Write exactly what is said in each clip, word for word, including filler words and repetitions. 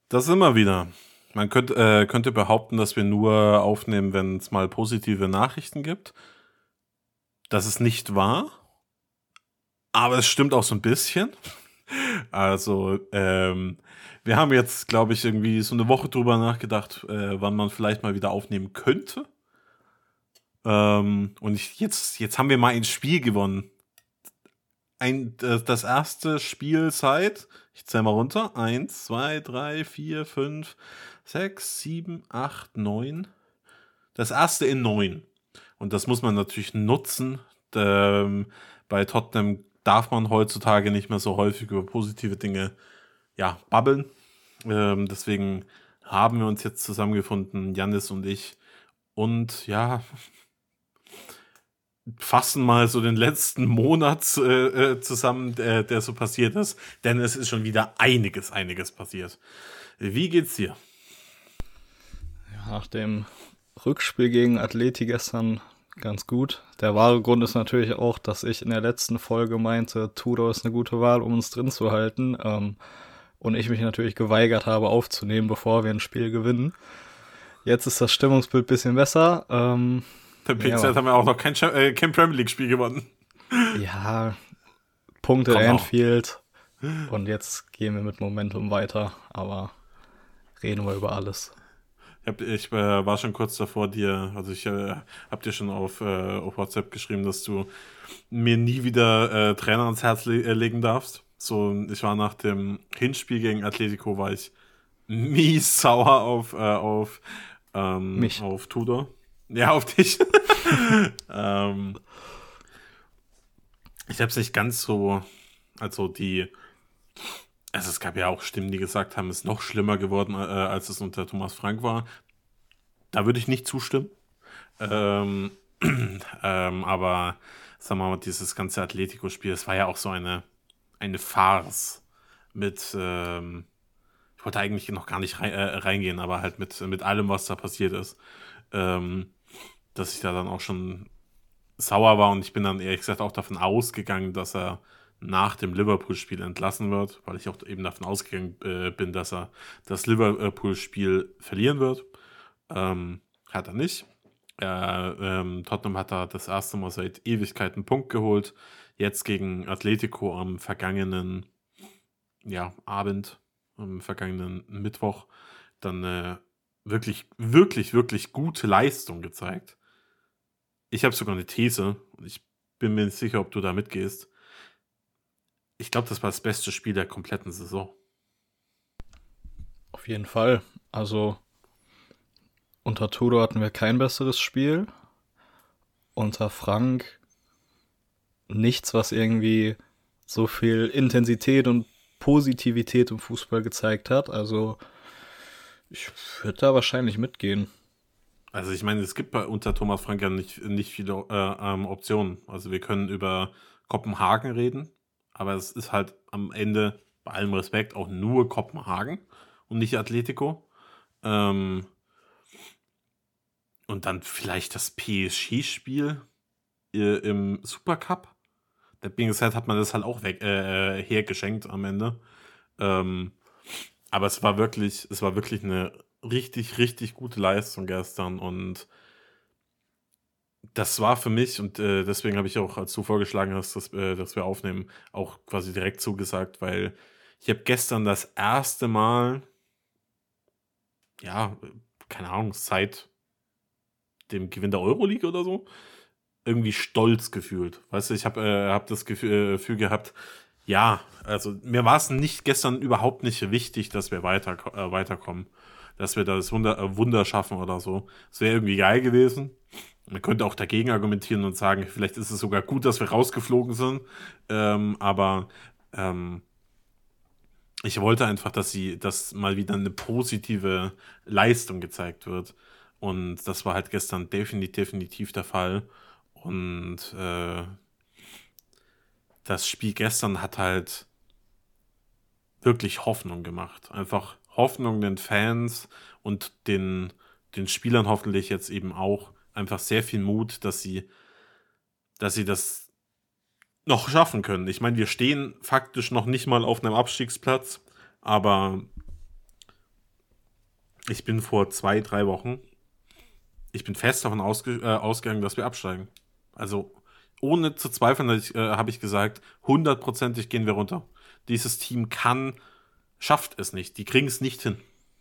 Das immer wieder. Man könnte, äh, könnte behaupten, dass wir nur aufnehmen, wenn es mal positive Nachrichten gibt. Das ist nicht wahr, aber es stimmt auch so ein bisschen. Also, ähm, wir haben jetzt, glaube ich, irgendwie so eine Woche drüber nachgedacht, äh, wann man vielleicht mal wieder aufnehmen könnte. Ähm, und ich, jetzt, jetzt haben wir mal ein Spiel gewonnen. Ein, äh, das erste Spiel seit, ich zähle mal runter, eins, zwei, drei, vier, fünf, sechs, sieben, acht, neun. Das erste in neun. Und das muss man natürlich nutzen. Ähm, bei Tottenham darf man heutzutage nicht mehr so häufig über positive Dinge ja, babbeln. Ähm, deswegen haben wir uns jetzt zusammengefunden, Jannis und ich. Und ja, fassen mal so den letzten Monat äh, äh, zusammen, der, der so passiert ist. Denn es ist schon wieder einiges, einiges passiert. Wie geht's dir? Ja, nach dem Rückspiel gegen Atleti gestern ganz gut. Der wahre Grund ist natürlich auch, dass ich in der letzten Folge meinte, Tudor ist eine gute Wahl, um uns drin zu halten. Ähm, und ich mich natürlich geweigert habe aufzunehmen, bevor wir ein Spiel gewinnen. Jetzt ist das Stimmungsbild ein bisschen besser. Ähm, Der nee, P Z haben ja auch noch kein, Cha- äh, kein Premier League-Spiel gewonnen. ja, Punkte Kommt noch. Anfield. Und jetzt gehen wir mit Momentum weiter. Aber reden wir über alles. Ich, hab, ich äh, war schon kurz davor, dir, also ich äh, hab dir schon auf, äh, auf WhatsApp geschrieben, dass du mir nie wieder äh, Trainer ans Herz le äh, legen darfst. So, ich war nach dem Hinspiel gegen Atletico, war ich mies sauer auf, äh, auf, ähm, Mich. auf Tudor. Ja, auf dich. ähm, ich hab's nicht ganz so, also die, also es gab ja auch Stimmen, die gesagt haben, es ist noch schlimmer geworden, äh, als es unter Thomas Frank war. Da würde ich nicht zustimmen. Ähm, ähm, aber sagen wir mal, dieses ganze Atletico-Spiel, es war ja auch so eine, eine Farce mit, ähm, ich wollte eigentlich noch gar nicht rein, äh, reingehen, aber halt mit, mit allem, was da passiert ist, ähm, dass ich da dann auch schon sauer war und ich bin dann ehrlich gesagt auch davon ausgegangen, dass er nach dem Liverpool-Spiel entlassen wird, weil ich auch eben davon ausgegangen äh, bin, dass er das Liverpool-Spiel verlieren wird. Ähm, hat er nicht. Äh, ähm, Tottenham hat da das erste Mal seit Ewigkeiten einen Punkt geholt. Jetzt gegen Atletico am vergangenen ja, Abend, am vergangenen Mittwoch, dann äh, wirklich, wirklich, wirklich gute Leistung gezeigt. Ich habe sogar eine These und ich bin mir nicht sicher, ob du da mitgehst. Ich glaube, das war das beste Spiel der kompletten Saison. Auf jeden Fall. Also unter Tudor hatten wir kein besseres Spiel. Unter Frank nichts, was irgendwie so viel Intensität und Positivität im Fußball gezeigt hat. Also ich würde da wahrscheinlich mitgehen. Also ich meine, es gibt bei unter Thomas Frank ja nicht, nicht viele äh, ähm, Optionen. Also wir können über Kopenhagen reden, aber es ist halt am Ende, bei allem Respekt, auch nur Kopenhagen und nicht Atletico. Ähm, und dann vielleicht das P S G-Spiel äh, im Supercup. Der Bingeset hat man das halt auch weg, äh, hergeschenkt am Ende. Ähm, aber es war wirklich, es war wirklich eine richtig, richtig gute Leistung gestern und das war für mich und äh, deswegen habe ich auch, als du vorgeschlagen hast, dass, äh, dass wir aufnehmen, auch quasi direkt zugesagt, weil ich habe gestern das erste Mal, ja, keine Ahnung, seit dem Gewinn der Euroleague oder so, irgendwie stolz gefühlt. Weißt du, ich habe äh, hab das Gefühl, äh, Gefühl gehabt, ja, also mir war es nicht gestern überhaupt nicht wichtig, dass wir weiter, äh, weiterkommen, dass wir das Wunder, äh, Wunder schaffen oder so. Es wäre irgendwie geil gewesen. Man könnte auch dagegen argumentieren und sagen, vielleicht ist es sogar gut, dass wir rausgeflogen sind. Ähm, aber ähm, ich wollte einfach, dass sie, dass mal wieder eine positive Leistung gezeigt wird. Und das war halt gestern definitiv, definitiv der Fall. Und äh, das Spiel gestern hat halt wirklich Hoffnung gemacht. Einfach Hoffnung den Fans und den, den Spielern hoffentlich jetzt eben auch einfach sehr viel Mut, dass sie, dass sie das noch schaffen können. Ich meine, wir stehen faktisch noch nicht mal auf einem Abstiegsplatz, aber Ich bin vor zwei, drei Wochen, ich bin fest davon ausge, äh, ausgegangen, dass wir absteigen. Also ohne zu zweifeln, äh, habe ich gesagt, hundertprozentig gehen wir runter. Dieses Team kann, schafft es nicht. Die kriegen es nicht hin.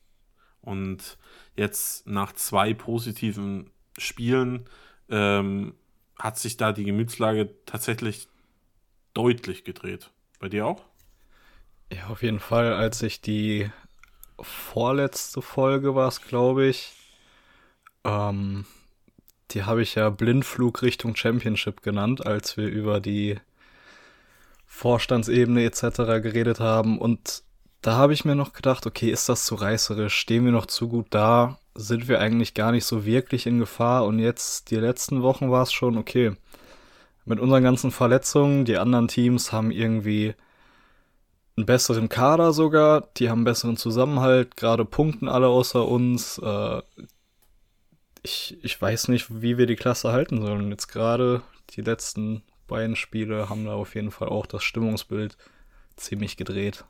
Und jetzt nach zwei positiven Spielen ähm, hat sich da die Gemütslage tatsächlich deutlich gedreht. Bei dir auch? Ja, auf jeden Fall, als ich die vorletzte Folge war es, glaube ich, ähm, die habe ich ja Blindflug Richtung Championship genannt, als wir über die Vorstandsebene et cetera geredet haben. Und da habe ich mir noch gedacht, okay, ist das zu reißerisch? Stehen wir noch zu gut da? Sind wir eigentlich gar nicht so wirklich in Gefahr? Und jetzt, die letzten Wochen war es schon, okay, mit unseren ganzen Verletzungen, die anderen Teams haben irgendwie einen besseren Kader sogar, die haben einen besseren Zusammenhalt, gerade punkten alle außer uns. Äh, ich, ich weiß nicht, wie wir die Klasse halten sollen. Jetzt gerade die letzten beiden Spiele haben da auf jeden Fall auch das Stimmungsbild ziemlich gedreht.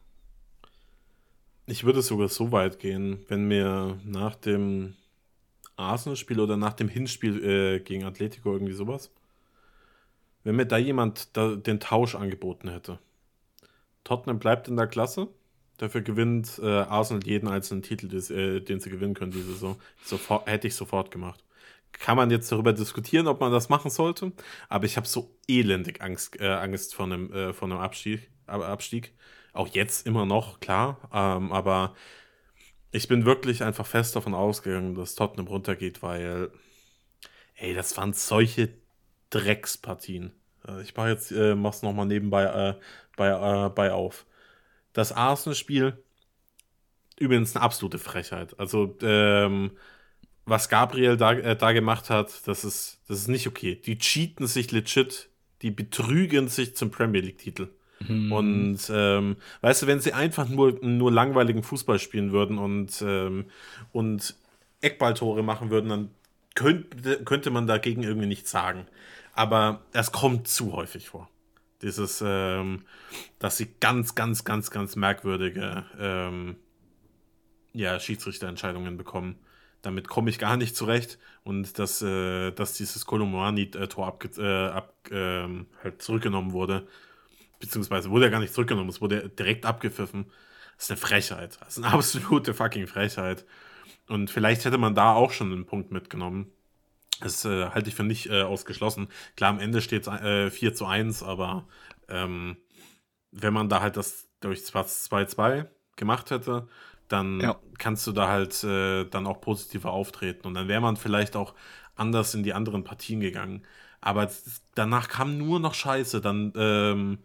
Ich würde sogar so weit gehen, wenn mir nach dem Arsenal-Spiel oder nach dem Hinspiel äh, gegen Atletico irgendwie sowas, wenn mir da jemand da den Tausch angeboten hätte. Tottenham bleibt in der Klasse, dafür gewinnt äh, Arsenal jeden einzelnen Titel, des, äh, den sie gewinnen können diese Saison. Sofort, hätte ich sofort gemacht. Kann man jetzt darüber diskutieren, ob man das machen sollte, aber ich habe so elendig Angst, äh, Angst vor einem, äh, vor einem Abstieg, Abstieg. Auch jetzt immer noch, klar, ähm, aber ich bin wirklich einfach fest davon ausgegangen, dass Tottenham runtergeht, weil, ey, das waren solche Dreckspartien. Äh, Ich mache jetzt, äh, mach's nochmal nebenbei äh, bei, äh, bei auf. Das Arsenal-Spiel, übrigens eine absolute Frechheit. Also, ähm, was Gabriel da, äh, da gemacht hat, das ist, das ist nicht okay. Die cheaten sich legit, die betrügen sich zum Premier League-Titel. Hm, Und ähm, weißt du, wenn sie einfach nur, nur langweiligen Fußball spielen würden und, ähm, und Eckballtore machen würden, dann könnte, könnte man dagegen irgendwie nichts sagen. Aber es kommt zu häufig vor. Dieses, ähm, dass sie ganz, ganz, ganz, ganz merkwürdige ähm, ja, Schiedsrichterentscheidungen bekommen. Damit komme ich gar nicht zurecht. Und dass, äh, dass dieses Kolomoani-Tor abge äh, ab, ähm, halt zurückgenommen wurde, beziehungsweise wurde ja gar nicht zurückgenommen, es wurde direkt abgepfiffen. Das ist eine Frechheit. Das ist eine absolute fucking Frechheit. Und vielleicht hätte man da auch schon einen Punkt mitgenommen. Das äh, halte ich für nicht äh, ausgeschlossen. Klar, am Ende steht es äh, vier zu eins, aber ähm, wenn man da halt das durch zwei zwei gemacht hätte, dann ja, kannst du da halt äh, dann auch positiver auftreten. Und dann wäre man vielleicht auch anders in die anderen Partien gegangen. Aber es- danach kam nur noch Scheiße. Dann ähm,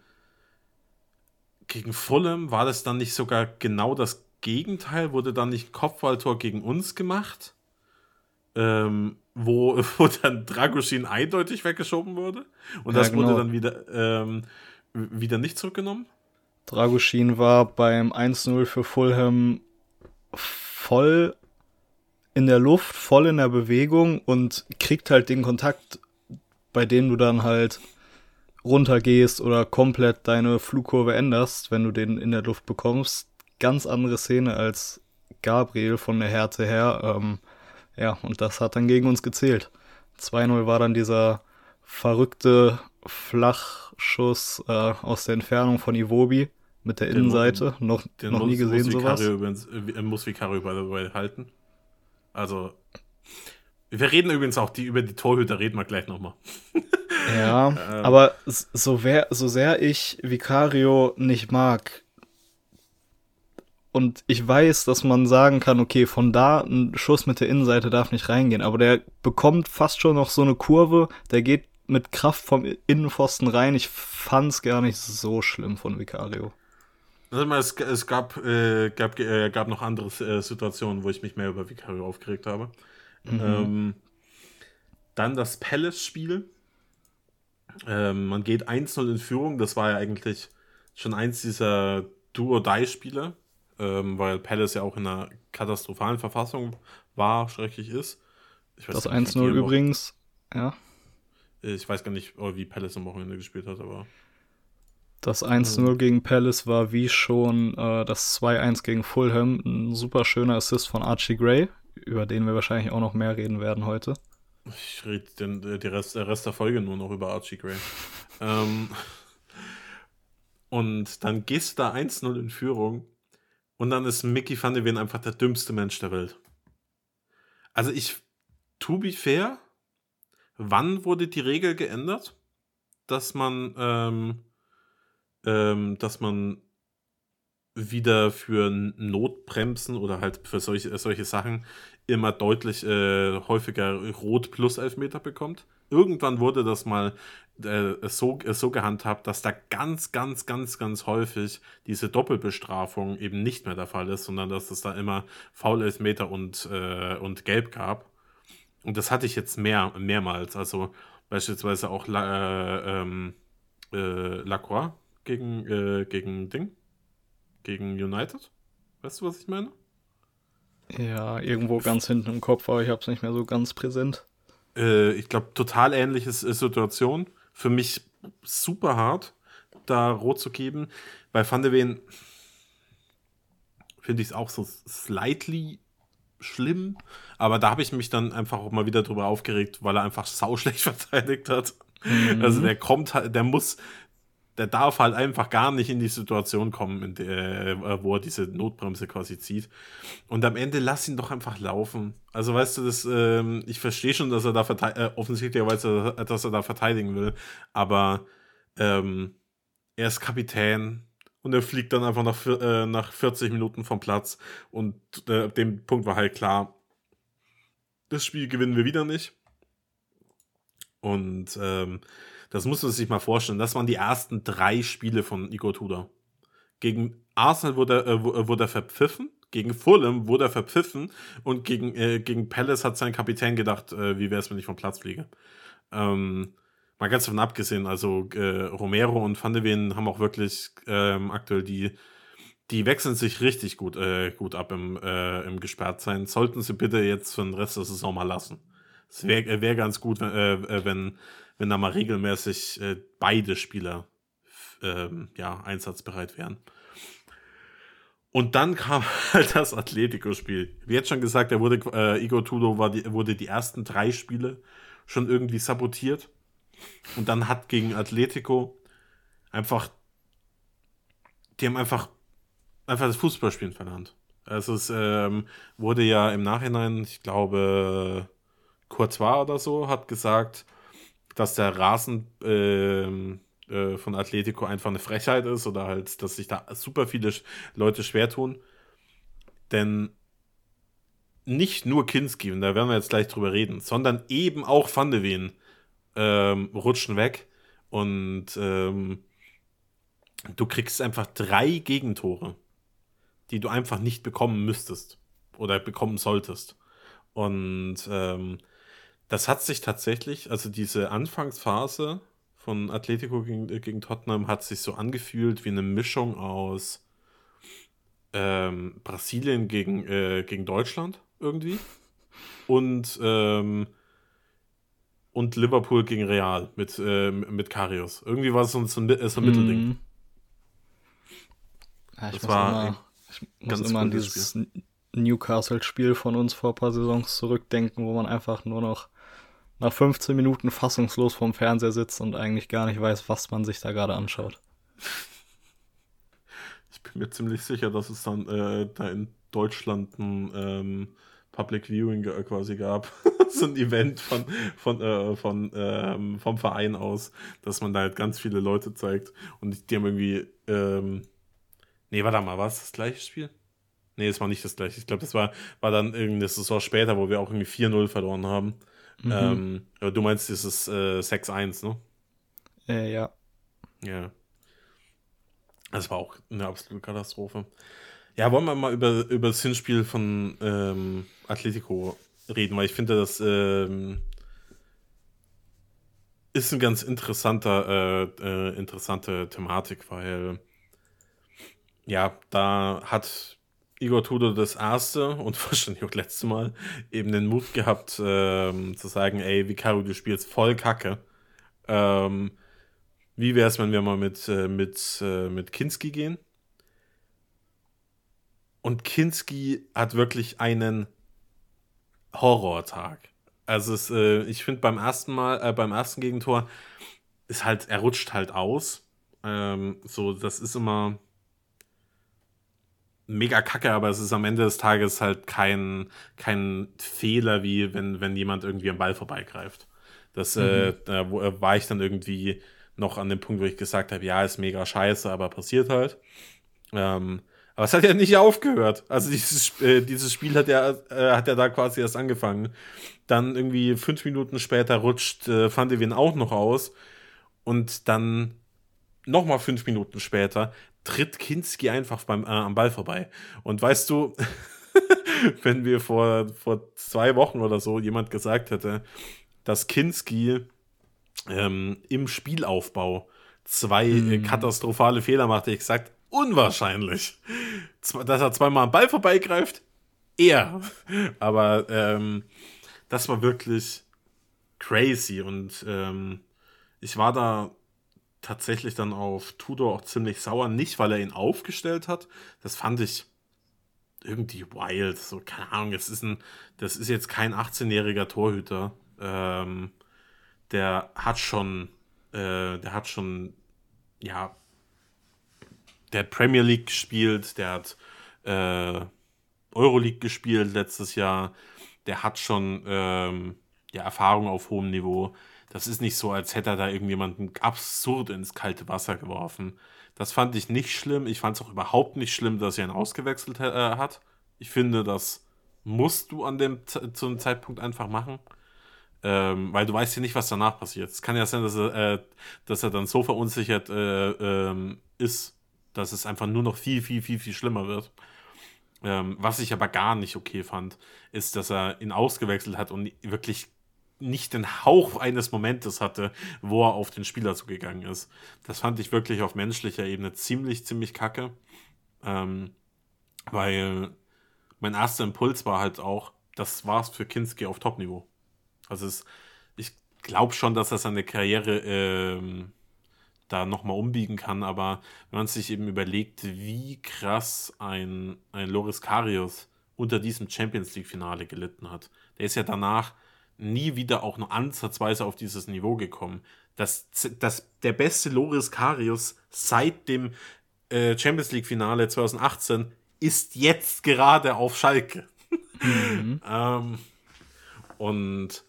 gegen Fulham war das dann nicht sogar genau das Gegenteil? Wurde dann nicht ein Kopfballtor gegen uns gemacht? Ähm, wo, wo dann Dragusin eindeutig weggeschoben wurde? Und ja, das wurde genau. dann wieder, ähm, wieder nicht zurückgenommen? Dragusin war beim eins null für Fulham voll in der Luft, voll in der Bewegung und kriegt halt den Kontakt, bei dem du dann halt runtergehst oder komplett deine Flugkurve änderst, wenn du den in der Luft bekommst. Ganz andere Szene als Gabriel von der Härte her. Ähm, ja, und das hat dann gegen uns gezählt. zwei null war dann dieser verrückte Flachschuss äh, aus der Entfernung von Iwobi mit der Den, Mu- Innenseite. Noch, den noch nie muss, muss gesehen sowas. Vicario übrigens, äh, muss Vicario by the way halten. Also, wir reden übrigens auch die, über die Torhüter, reden wir gleich nochmal. Ja, ähm, aber so, wer, so sehr ich Vicario nicht mag, und ich weiß, dass man sagen kann, okay, von da ein Schuss mit der Innenseite darf nicht reingehen, aber der bekommt fast schon noch so eine Kurve, der geht mit Kraft vom Innenpfosten rein. Ich fand's gar nicht so schlimm von Vicario. also mal, es, es gab, äh, gab, äh, gab noch andere äh, Situationen, wo ich mich mehr über Vicario aufgeregt habe. Mhm. Ähm, dann das Palace-Spiel. Ähm, man geht eins null in Führung. Das war ja eigentlich schon eins dieser Do-or-Die-Spiele, ähm, weil Palace ja auch in einer katastrophalen Verfassung war, schrecklich ist. Ich weiß Das gar nicht, wie die eins null am Wochen übrigens, ja, Ich weiß gar nicht, wie Palace am Wochenende gespielt hat, aber Das eins null gegen Palace war wie schon äh, das zwei eins gegen Fulham. Ein super schöner Assist von Archie Gray, über den wir wahrscheinlich auch noch mehr reden werden heute. Ich rede den, den Rest, der Rest der Folge nur noch über Archie Gray. ähm, und dann gehst du da eins null in Führung und dann ist Mickey van de Ven einfach der dümmste Mensch der Welt. Also ich, to be fair, wann wurde die Regel geändert, dass man, ähm, ähm, dass man wieder für Notbremsen oder halt für solche, solche Sachen immer deutlich äh, häufiger Rot plus Elfmeter bekommt? Irgendwann wurde das mal äh, so, äh, so gehandhabt, dass da ganz, ganz, ganz, ganz häufig diese Doppelbestrafung eben nicht mehr der Fall ist, sondern dass es da immer Foul-Elfmeter und, äh, und Gelb gab. Und das hatte ich jetzt mehr, mehrmals. Also beispielsweise auch La, äh, ähm, äh, Lacroix gegen, äh, gegen Ding, gegen United. Weißt du, was ich meine? Ja, irgendwo ganz hinten im Kopf, aber ich habe es nicht mehr so ganz präsent. Äh, ich glaube, total ähnliche S- Situation. Für mich super hart, da rot zu geben. Bei Van de Ven finde ich es auch so slightly schlimm, aber da habe ich mich dann einfach auch mal wieder drüber aufgeregt, weil er einfach sauschlecht verteidigt hat. Mhm. Also der kommt halt, der muss, der darf halt einfach gar nicht in die Situation kommen, in der, wo er diese Notbremse quasi zieht. Und am Ende lass ihn doch einfach laufen. Also weißt du, das, ähm, ich verstehe schon, dass er da verteidigen, äh, offensichtlicherweise, dass er da verteidigen will, aber ähm, er ist Kapitän und er fliegt dann einfach nach, vier- äh, nach vierzig Minuten vom Platz und äh, ab dem Punkt war halt klar, das Spiel gewinnen wir wieder nicht. Und ähm, das muss man sich mal vorstellen. Das waren die ersten drei Spiele von Igor Tudor. Gegen Arsenal wurde, äh, wu- äh, wurde er verpfiffen, gegen Fulham wurde er verpfiffen und gegen, äh, gegen Palace hat sein Kapitän gedacht, äh, wie wäre es, wenn ich vom Platz fliege. Ähm, mal ganz davon abgesehen, also äh, Romero und Van de Ven haben auch wirklich ähm, aktuell die, die wechseln sich richtig gut, äh, gut ab im, äh, im Gesperrtsein. Sollten sie bitte jetzt für den Rest der Saison mal lassen. Es wäre wär ganz gut, wenn, äh, äh, wenn, wenn da mal regelmäßig äh, beide Spieler ähm, ja, einsatzbereit wären. Und dann kam halt das Atletico-Spiel. Wie jetzt schon gesagt, er wurde, äh, Igor Tudor war die, wurde die ersten drei Spiele schon irgendwie sabotiert. Und dann hat gegen Atletico einfach, die haben einfach, einfach das Fußballspielen verlernt. Also es ähm, wurde ja im Nachhinein, ich glaube, Courtois oder so, hat gesagt, dass der Rasen ähm, äh, von Atletico einfach eine Frechheit ist oder halt, dass sich da super viele Sch- Leute schwer tun. Denn nicht nur Kinski, und da werden wir jetzt gleich drüber reden, sondern eben auch Van de Ven ähm, rutschen weg und ähm, du kriegst einfach drei Gegentore, die du einfach nicht bekommen müsstest oder bekommen solltest. Und ähm, das hat sich tatsächlich, also diese Anfangsphase von Atletico gegen, äh, gegen Tottenham hat sich so angefühlt wie eine Mischung aus ähm, Brasilien gegen, äh, gegen Deutschland irgendwie und, ähm, und Liverpool gegen Real mit, ähm, mit Karius. Irgendwie war es so ein, so ein, Mi- so ein Mittelding. Mhm. Ja, ich Das muss war immer, ein ich muss ganz immer an cooles dieses Newcastle-Spiel von uns vor ein paar Saisons zurückdenken, wo man einfach nur noch nach fünfzehn Minuten fassungslos vorm Fernseher sitzt und eigentlich gar nicht weiß, was man sich da gerade anschaut. Ich bin mir ziemlich sicher, dass es dann äh, da in Deutschland ein ähm, Public Viewing äh, quasi gab. So ein Event von, von, äh, von, ähm, vom Verein aus, dass man da halt ganz viele Leute zeigt. Und die, die haben irgendwie, ähm, nee, warte mal, war es das gleiche Spiel? Nee, es war nicht das gleiche. Ich glaube, das war, war dann irgendeine Saison später, wo wir auch irgendwie vier null verloren haben. Mhm. Ähm, aber du meinst dieses äh, sechs eins, ne? Äh, ja. Ja. Das war auch eine absolute Katastrophe. Ja, wollen wir mal über, über das Hinspiel von ähm, Atletico reden, weil ich finde, das ähm, ist ein ganz interessanter, äh, äh, interessante Thematik, weil ja, da hat Igor Tudor das erste und wahrscheinlich auch letzte Mal eben den Mut gehabt, ähm, zu sagen, ey, Vicario, du spielst voll Kacke. Ähm, Wie wäre es, wenn wir mal mit, äh, mit, äh, mit Kinski gehen? Und Kinski hat wirklich einen Horrortag. Also es, äh, ich finde beim ersten Mal, äh, beim ersten Gegentor ist halt, er rutscht halt aus. Ähm, so, das ist immer mega kacke, aber es ist am Ende des Tages halt kein, kein Fehler, wie wenn, wenn jemand irgendwie am Ball vorbeigreift. Das, äh, Mhm. da wo, äh, war ich dann irgendwie noch an dem Punkt, wo ich gesagt habe, ja, ist mega scheiße, aber passiert halt. Ähm, aber es hat ja nicht aufgehört. Also dieses, Sp- äh, dieses Spiel hat ja, äh, hat ja da quasi erst angefangen. Dann irgendwie fünf Minuten später rutscht äh, Van de Ven auch noch aus. Und dann nochmal fünf Minuten später tritt Kinski einfach beim, äh, am Ball vorbei. Und weißt du, wenn mir vor, vor zwei Wochen oder so jemand gesagt hätte, dass Kinski ähm, im Spielaufbau zwei äh, Mhm. katastrophale Fehler macht, hätte ich gesagt, unwahrscheinlich. Z- Dass er zweimal am Ball vorbeigreift, eher. Aber ähm, das war wirklich crazy und ähm, ich war da tatsächlich dann auf Tudor auch ziemlich sauer. Nicht, weil er ihn aufgestellt hat. Das fand ich irgendwie wild. So, keine Ahnung, es ist ein, das ist jetzt kein achtzehn-jähriger Torhüter. Ähm, der hat schon, äh, der hat schon, ja, der hat Premier League gespielt, der hat äh, Euroleague gespielt letztes Jahr. Der hat schon ähm, ja, Erfahrung auf hohem Niveau. Das ist nicht so, als hätte er da irgendjemanden absurd ins kalte Wasser geworfen. Das fand ich nicht schlimm. Ich fand es auch überhaupt nicht schlimm, dass er ihn ausgewechselt äh, hat. Ich finde, das musst du an dem Z zu einem Zeitpunkt einfach machen. Ähm, weil du weißt ja nicht, was danach passiert. Es kann ja sein, dass er, äh, dass er dann so verunsichert äh, ähm, ist, dass es einfach nur noch viel, viel, viel, viel schlimmer wird. Ähm, was ich aber gar nicht okay fand, ist, dass er ihn ausgewechselt hat und wirklich nicht den Hauch eines Momentes hatte, wo er auf den Spieler zugegangen ist. Das fand ich wirklich auf menschlicher Ebene ziemlich, ziemlich kacke. Ähm, weil mein erster Impuls war halt auch, das war's für Kinski auf Top-Niveau. Also es, ich glaube schon, dass er seine Karriere ähm, da nochmal umbiegen kann, aber wenn man sich eben überlegt, wie krass ein, ein Loris Karius unter diesem Champions League-Finale gelitten hat, der ist ja danach nie wieder auch nur ansatzweise auf dieses Niveau gekommen. Das, das, der beste Loris Karius seit dem äh, Champions League-Finale zwanzig achtzehn ist jetzt gerade auf Schalke. Mhm. ähm, und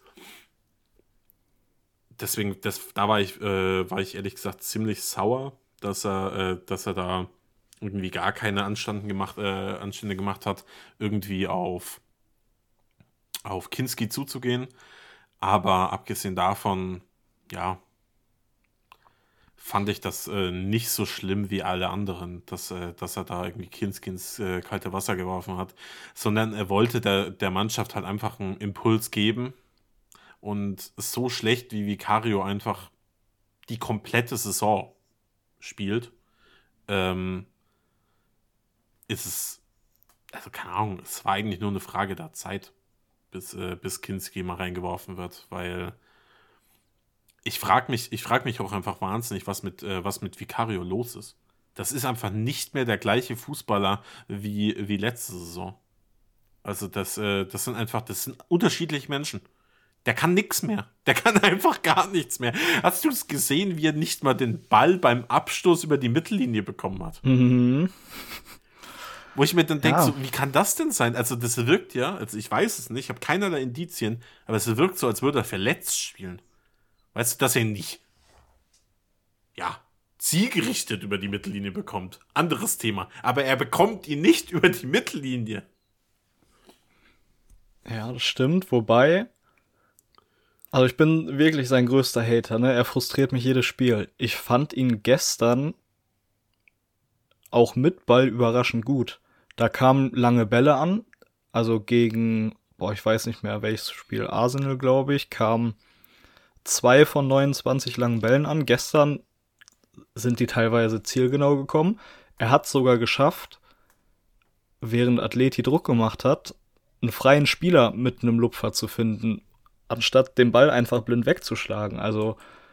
deswegen, das, da war ich, äh, war ich ehrlich gesagt ziemlich sauer, dass er, äh, dass er da irgendwie gar keine Anstanden gemacht, äh, Anstände gemacht hat, irgendwie auf, auf Kinski zuzugehen. Aber abgesehen davon, ja, fand ich das äh, nicht so schlimm wie alle anderen, dass, äh, dass er da irgendwie Kinski ins äh, kalte Wasser geworfen hat, sondern er wollte der, der Mannschaft halt einfach einen Impuls geben. Und so schlecht wie Vicario einfach die komplette Saison spielt, ähm, ist es, also keine Ahnung, es war eigentlich nur eine Frage der Zeit, bis, äh, bis Kinski mal reingeworfen wird, weil ich frage mich, ich frage mich auch einfach wahnsinnig, was mit, äh, was mit Vicario los ist. Das ist einfach nicht mehr der gleiche Fußballer wie, wie letzte Saison. Also das, äh, das sind einfach, das sind unterschiedliche Menschen. Der kann nichts mehr. Der kann einfach gar nichts mehr. Hast du es gesehen, wie er nicht mal den Ball beim Abstoß über die Mittellinie bekommen hat? Mhm. Wo ich mir dann denke, Ja, so, wie kann das denn sein? Also, das wirkt ja, also ich weiß es nicht, ich habe keinerlei Indizien, aber es wirkt so, als würde er verletzt spielen. Weißt du, dass er ihn nicht, ja, zielgerichtet über die Mittellinie bekommt. Anderes Thema. Aber er bekommt ihn nicht über die Mittellinie. ja, das stimmt. Wobei, also ich bin wirklich sein größter Hater, ne? Er frustriert mich jedes Spiel. Ich fand ihn gestern auch mit Ball überraschend gut. Da kamen lange Bälle an, also gegen, boah, ich weiß nicht mehr welches Spiel, Arsenal, glaube ich, kamen zwei von neunundzwanzig langen Bällen an. Gestern sind die teilweise zielgenau gekommen. Er hat sogar geschafft, während Atleti Druck gemacht hat, einen freien Spieler mit einem Lupfer zu finden, anstatt den Ball einfach blind wegzuschlagen. Also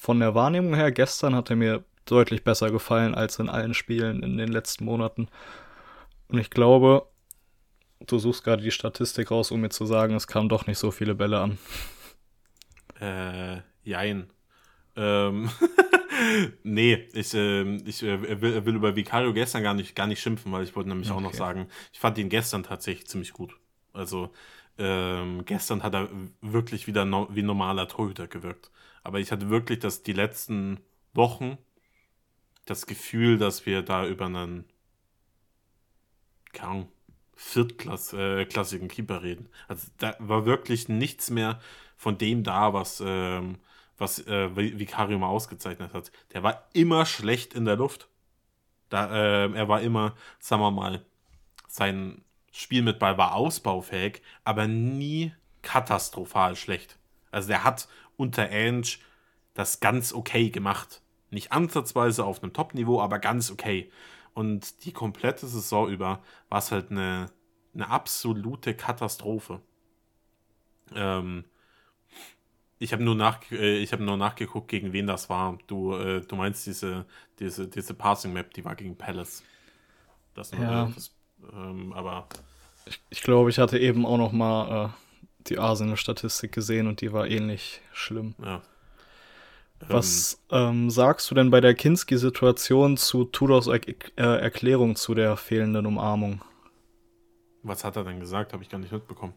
von der Wahrnehmung her, gestern hat er mir deutlich besser gefallen als in allen Spielen in den letzten Monaten. Und ich glaube, du suchst gerade die Statistik raus, um mir zu sagen, es kamen doch nicht so viele Bälle an. Äh, jein. Ähm, nee, ich, ähm, ich äh, will, will über Vicario gestern gar nicht, gar nicht schimpfen, weil ich wollte nämlich auch noch Okay. sagen, ich fand ihn gestern tatsächlich ziemlich gut. Also, ähm, gestern hat er wirklich wieder no wie ein normaler Torhüter gewirkt. Aber ich hatte wirklich das die letzten Wochen das Gefühl, dass wir da über einen, keine Ahnung, viertklassigen Keeper reden. Also da war wirklich nichts mehr von dem da, was, ähm, was äh, Vi- Vicario mal ausgezeichnet hat. Der war immer schlecht in der Luft. Da, ähm, er war immer, sagen wir mal, sein Spiel mit Ball war ausbaufähig, aber nie katastrophal schlecht. Also der hat unter Ange das ganz okay gemacht. Nicht ansatzweise auf einem Top-Niveau, aber ganz okay. Und die komplette Saison über war es halt eine, eine absolute Katastrophe. Ähm, ich habe nur, nach, äh, ich hab nur nachgeguckt, gegen wen das war. Du, äh, du meinst diese, diese, diese Passing-Map, die war gegen Palace. Das, äh, Ja, das ähm, aber ich glaube, ich hatte eben auch noch mal äh, die Arsenal-Statistik gesehen und die war ähnlich schlimm. ja. Ähm, Was ähm, sagst du denn bei der Kinski-Situation zu Tudors er äh, Erklärung zu der fehlenden Umarmung? was hat er denn gesagt? Habe ich gar nicht mitbekommen.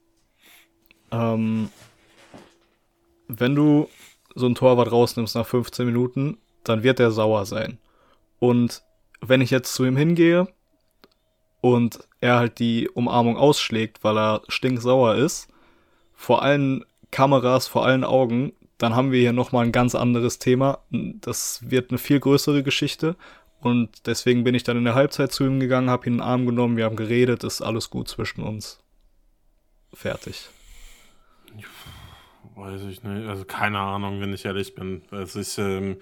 Ähm, Wenn du so ein Torwart rausnimmst nach fünfzehn Minuten, dann wird er sauer sein. Und wenn ich jetzt zu ihm hingehe und er halt die Umarmung ausschlägt, weil er stinksauer ist, vor allen Kameras, vor allen Augen, dann haben wir hier nochmal ein ganz anderes Thema. Das wird eine viel größere Geschichte. Und deswegen bin ich dann in der Halbzeit zu ihm gegangen, habe ihn in den Arm genommen, wir haben geredet, ist alles gut zwischen uns. Fertig. Weiß ich nicht. Also keine Ahnung, wenn ich ehrlich bin. Also ich, ähm,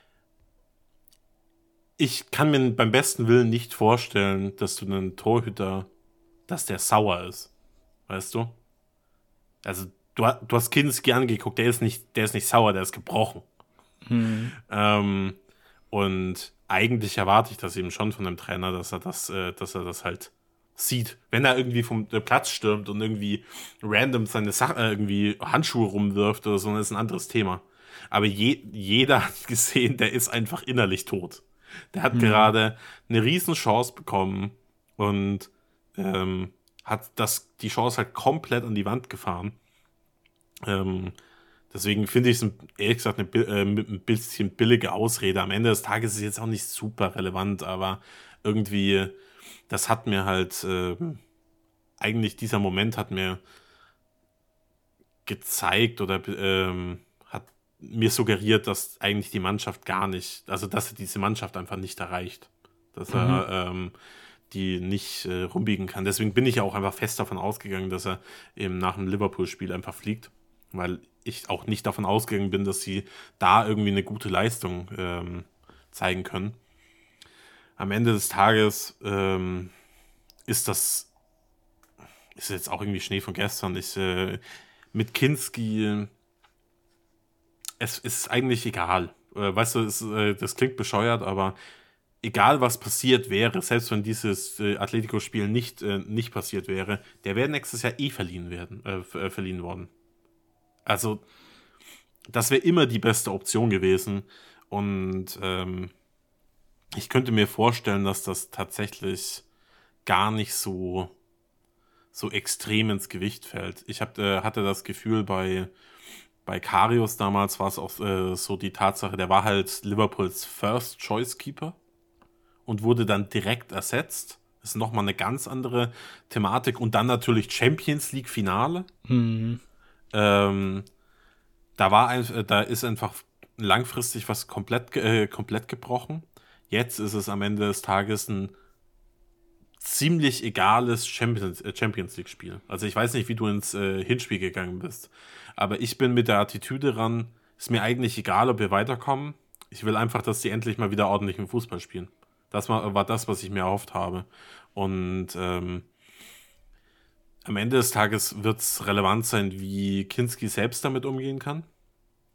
ich kann mir beim besten Willen nicht vorstellen, dass du einen Torhüter, dass der sauer ist. Weißt du? Also du, ha- du hast Kinski angeguckt, der ist nicht, der ist nicht sauer, der ist gebrochen. Hm. Ähm, und eigentlich erwarte ich das eben schon von einem Trainer, dass er das, äh, dass er das halt sieht. Wenn er irgendwie vom äh, Platz stürmt und irgendwie random seine Sachen, äh, irgendwie Handschuhe rumwirft oder so, dann ist ein anderes Thema. Aber je, jeder hat gesehen, der ist einfach innerlich tot. Der hat Hm. gerade eine riesen Chance bekommen und ähm, hat das, die Chance halt komplett an die Wand gefahren. Ähm, Deswegen finde ich es ehrlich gesagt eine, bi- äh, mit ein bisschen billige Ausrede. Am Ende des Tages ist es jetzt auch nicht super relevant, aber irgendwie, das hat mir halt, äh, eigentlich dieser Moment hat mir gezeigt oder ähm, hat mir suggeriert, dass eigentlich die Mannschaft gar nicht, also dass er diese Mannschaft einfach nicht erreicht. Dass Mhm. er ähm, die nicht äh, rumbiegen kann. Deswegen bin ich auch einfach fest davon ausgegangen, dass er eben nach dem Liverpool-Spiel einfach fliegt. Weil ich auch nicht davon ausgegangen bin, dass sie da irgendwie eine gute Leistung ähm, zeigen können. Am Ende des Tages ähm, ist das ist jetzt auch irgendwie Schnee von gestern. Ich, äh, mit Kinski, es ist eigentlich egal. Äh, weißt du, es, äh, das klingt bescheuert, aber egal was passiert wäre, selbst wenn dieses äh, Atletico-Spiel nicht, äh, nicht passiert wäre, der wäre nächstes Jahr eh verliehen werden, äh, ver- äh, verliehen worden. Also, das wäre immer die beste Option gewesen. Und ähm, ich könnte mir vorstellen, dass das tatsächlich gar nicht so, so extrem ins Gewicht fällt. Ich hab, äh, hatte das Gefühl, bei, bei Karius damals war es auch äh, so die Tatsache, der war halt Liverpools First-Choice-Keeper und wurde dann direkt ersetzt. Das ist nochmal eine ganz andere Thematik. Und dann natürlich Champions League-Finale. Mhm. Ähm, da war ein, äh, da ist einfach langfristig was komplett, ge- äh, komplett gebrochen. Jetzt ist es am Ende des Tages ein ziemlich egales Champions, äh, Champions League-Spiel. Also ich weiß nicht, wie du ins äh, Hinspiel gegangen bist, aber ich bin mit der Attitüde ran, ist mir eigentlich egal, ob wir weiterkommen. Ich will einfach, dass die endlich mal wieder ordentlichen Fußball spielen. Das war, war das, was ich mir erhofft habe. Und ähm, am Ende des Tages wird es relevant sein, wie Kinski selbst damit umgehen kann.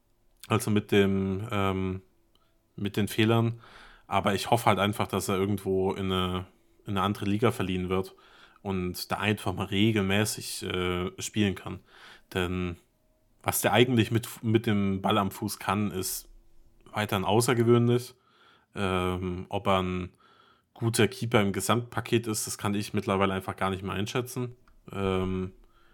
Also mit dem, ähm, mit den Fehlern. Aber ich hoffe halt einfach, dass er irgendwo in eine, in eine andere Liga verliehen wird und da einfach mal regelmäßig äh, spielen kann. Denn was der eigentlich mit, mit dem Ball am Fuß kann, ist weiterhin außergewöhnlich. Ähm, ob er ein guter Keeper im Gesamtpaket ist, das kann ich mittlerweile einfach gar nicht mehr einschätzen. Ähm,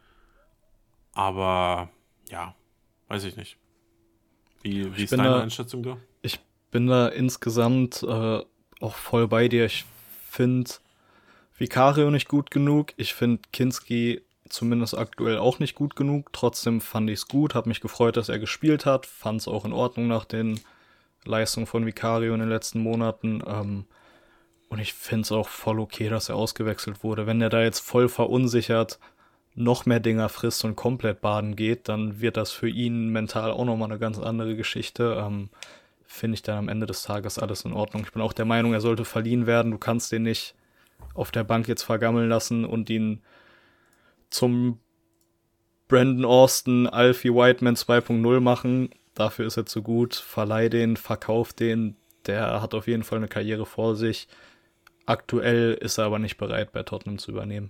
aber ja, weiß ich nicht. Wie, wie Ich ist bin deine da, Einschätzung da? ich bin da insgesamt äh, auch voll bei dir. Ich finde Vicario nicht gut genug. Ich finde Kinski zumindest aktuell auch nicht gut genug. Trotzdem fand ich es gut, habe mich gefreut, dass er gespielt hat. Fand es auch in Ordnung nach den Leistungen von Vicario in den letzten Monaten. Ähm, und ich finde es auch voll okay, dass er ausgewechselt wurde. Wenn er da jetzt voll verunsichert noch mehr Dinger frisst und komplett baden geht, dann wird das für ihn mental auch nochmal eine ganz andere Geschichte. Ähm, finde ich dann am Ende des Tages alles in Ordnung. Ich bin auch der Meinung, er sollte verliehen werden. Du kannst den nicht auf der Bank jetzt vergammeln lassen und ihn zum Brandon Austin, Alfie Whiteman zwei Punkt null machen. Dafür ist er zu gut. Verleih den, verkauf den. Der hat auf jeden Fall eine Karriere vor sich. Aktuell ist er aber nicht bereit, bei Tottenham zu übernehmen.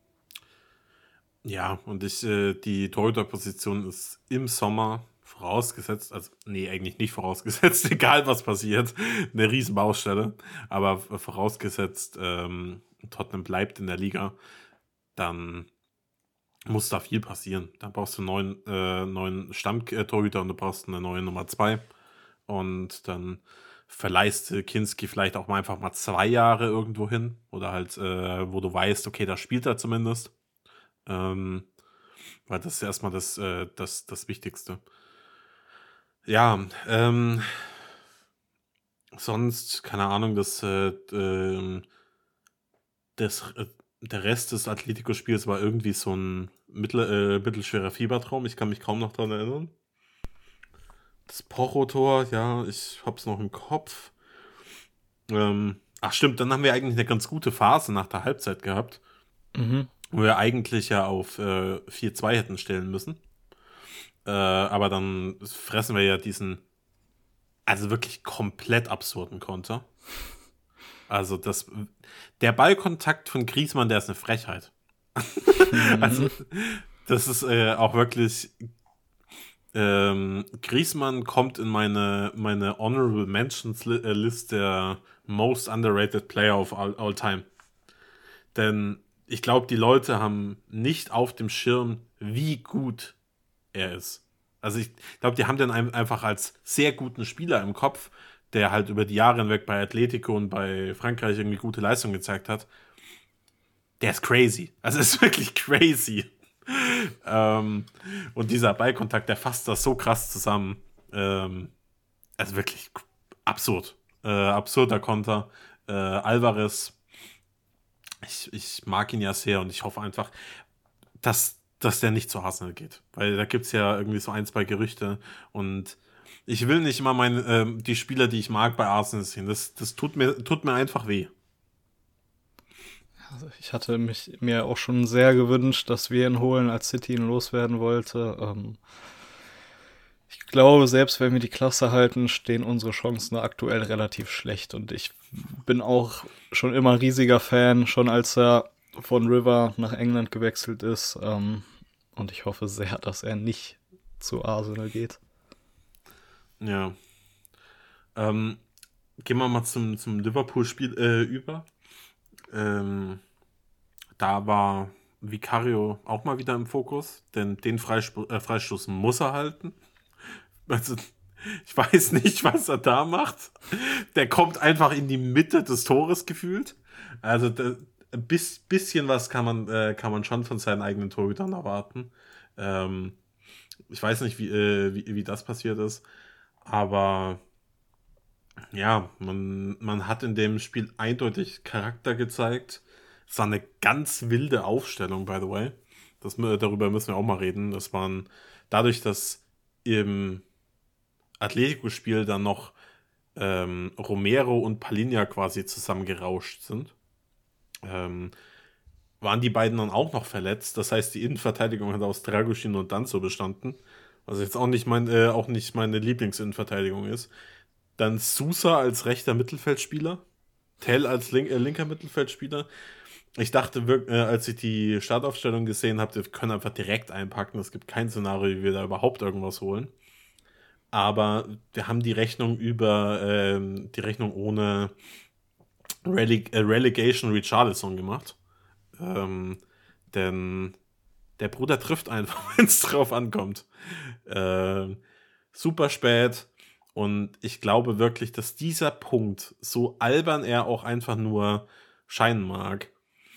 Ja, und ich, äh, die Torhüter-Position ist im Sommer vorausgesetzt, also nee, eigentlich nicht vorausgesetzt, egal was passiert, eine riesen Baustelle, aber vorausgesetzt, ähm, Tottenham bleibt in der Liga, dann muss da viel passieren. Dann brauchst du einen neuen, äh, neuen Stammtorhüter und du brauchst eine neue Nummer zwei und dann verleihst du Kinski vielleicht auch mal einfach mal zwei Jahre irgendwo hin oder halt, äh, wo du weißt, okay, da spielt er zumindest. Ähm, weil das ist erstmal das, äh, das, das Wichtigste. Ja, ähm, sonst, keine Ahnung, das, äh, ähm, das, äh, der Rest des Atletico-Spiels war irgendwie so ein mittel, äh, mittelschwerer Fiebertraum. Ich kann mich kaum noch daran erinnern. Das Porro-Tor, ja, ich hab's noch im Kopf. Ähm, ach stimmt, dann haben wir eigentlich eine ganz gute Phase nach der Halbzeit gehabt, Mhm. wo wir eigentlich ja auf äh, vier zwei hätten stellen müssen. Äh, aber dann fressen wir ja diesen, also wirklich komplett absurden Konter. Also das, der Ballkontakt von Griezmann, der ist eine Frechheit. Also Mhm. das ist äh, auch wirklich, ähm, Griezmann kommt in meine, meine Honorable Mentions li äh, List der most underrated Player of all, all time. Denn ich glaube, die Leute haben nicht auf dem Schirm, wie gut er ist. Also ich glaube, die haben den ein- einfach als sehr guten Spieler im Kopf, der halt über die Jahre hinweg bei Atletico und bei Frankreich irgendwie gute Leistung gezeigt hat. Der ist crazy. Also es ist wirklich crazy. Ähm, und dieser Ballkontakt, der fasst das so krass zusammen. Ähm, also wirklich absurd. Äh, absurder Konter. Äh, Alvarez, ich, ich mag ihn ja sehr und ich hoffe einfach, dass, dass der nicht zu Arsenal geht. Weil da gibt es ja irgendwie so ein, zwei Gerüchte und ich will nicht immer meine, ähm, die Spieler, die ich mag, bei Arsenal sehen. Das, das tut mir, tut mir einfach weh. Also ich hatte mich mir auch schon sehr gewünscht, dass wir ihn holen, als City ihn loswerden wollte. Ähm, ich glaube, selbst wenn wir die Klasse halten, stehen unsere Chancen aktuell relativ schlecht. Und ich bin auch schon immer riesiger Fan, schon als er von River nach England gewechselt ist. Ähm, und ich hoffe sehr, dass er nicht zu Arsenal geht. Ja. Ähm, gehen wir mal zum, zum Liverpool-Spiel äh, über. Ähm, da war Vicario auch mal wieder im Fokus, denn den Freisp äh, Freistoß muss er halten. Also, ich weiß nicht, was er da macht. Der kommt einfach in die Mitte des Tores gefühlt. Also da, ein bis, bisschen was kann man, äh, kann man schon von seinen eigenen Torhütern erwarten. Ähm, ich weiß nicht, wie, äh, wie, wie das passiert ist. Aber ja, man, man hat in dem Spiel eindeutig Charakter gezeigt. Es war eine ganz wilde Aufstellung, by the way. Das, darüber müssen wir auch mal reden. Das waren dadurch, dass im Atletico-Spiel dann noch ähm, Romero und Palinha quasi zusammengerauscht sind, ähm, waren die beiden dann auch noch verletzt. Das heißt, die Innenverteidigung hat aus Dragusin und Danzo bestanden. was jetzt auch nicht, mein, äh, auch nicht meine Lieblingsinnenverteidigung ist. Dann Sousa als rechter Mittelfeldspieler, Tell als link, äh, linker Mittelfeldspieler. Ich dachte wirklich, äh, als ich die Startaufstellung gesehen habe, wir können einfach direkt einpacken. Es gibt kein Szenario, wie wir da überhaupt irgendwas holen. Aber wir haben die Rechnung über, ähm, die Rechnung ohne Releg äh, Relegation Richarlison gemacht. Ähm, denn der Bruder trifft einfach, wenn es drauf ankommt. Ähm, super spät. Und ich glaube wirklich, dass dieser Punkt, so albern er auch einfach nur scheinen mag,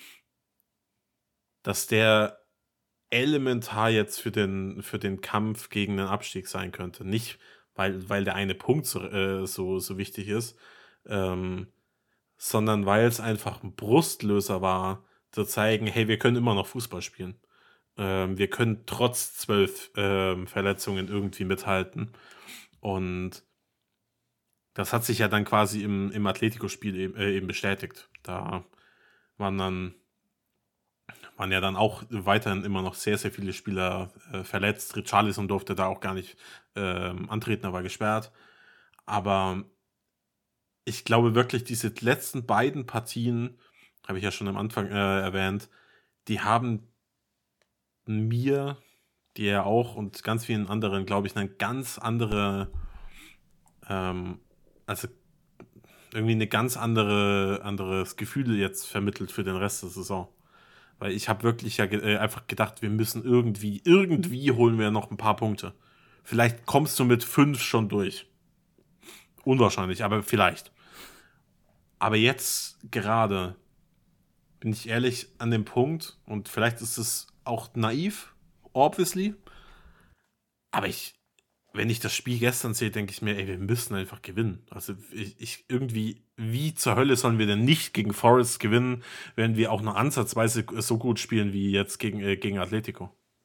dass der elementar jetzt für den, für den Kampf gegen den Abstieg sein könnte. Nicht, weil, weil der eine Punkt so, äh, so, so wichtig ist, ähm, sondern weil es einfach ein Brustlöser war, zu zeigen, hey, wir können immer noch Fußball spielen. Ähm, wir können trotz zwölf ähm, Verletzungen irgendwie mithalten. Und das hat sich ja dann quasi im, im Atletico-Spiel eben, äh, eben bestätigt. Da waren dann waren ja dann auch weiterhin immer noch sehr, sehr viele Spieler äh, verletzt. Richarlison durfte da auch gar nicht ähm, antreten, er war gesperrt. Aber ich glaube wirklich, diese letzten beiden Partien, habe ich ja schon am Anfang äh, erwähnt, die haben mir, dir auch und ganz vielen anderen, glaube ich, eine ganz andere, ähm, also irgendwie eine ganz andere, anderes Gefühl jetzt vermittelt für den Rest der Saison. Weil ich habe wirklich ja ge- äh, einfach gedacht, wir müssen irgendwie, irgendwie holen wir noch ein paar Punkte. Vielleicht kommst du mit fünf schon durch. Unwahrscheinlich, aber vielleicht. Aber jetzt gerade bin ich ehrlich an dem Punkt, und vielleicht ist es auch naiv, obviously, aber ich, wenn ich das Spiel gestern sehe, denke ich mir, ey, wir müssen einfach gewinnen. Also ich, ich irgendwie, wie zur Hölle sollen wir denn nicht gegen Forest gewinnen, wenn wir auch nur ansatzweise so gut spielen wie jetzt gegen, äh, gegen Atletico?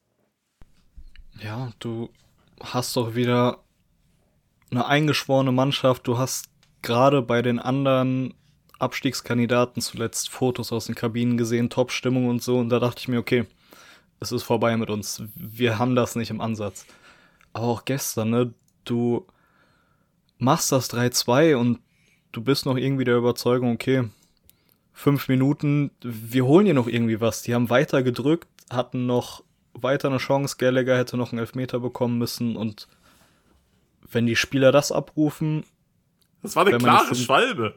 Ja, du hast doch wieder eine eingeschworene Mannschaft. Du hast gerade bei den anderen Abstiegskandidaten zuletzt Fotos aus den Kabinen gesehen, Top-Stimmung und so. Und da dachte ich mir, okay, es ist vorbei mit uns. Wir haben das nicht im Ansatz. Aber auch gestern, ne, du machst das drei zwei und du bist noch irgendwie der Überzeugung, okay, fünf Minuten, wir holen hier noch irgendwie was. Die haben weiter gedrückt, hatten noch weiter eine Chance. Gallagher hätte noch einen Elfmeter bekommen müssen und wenn die Spieler das abrufen, Das war eine wenn man die klare fünf- Schwalbe.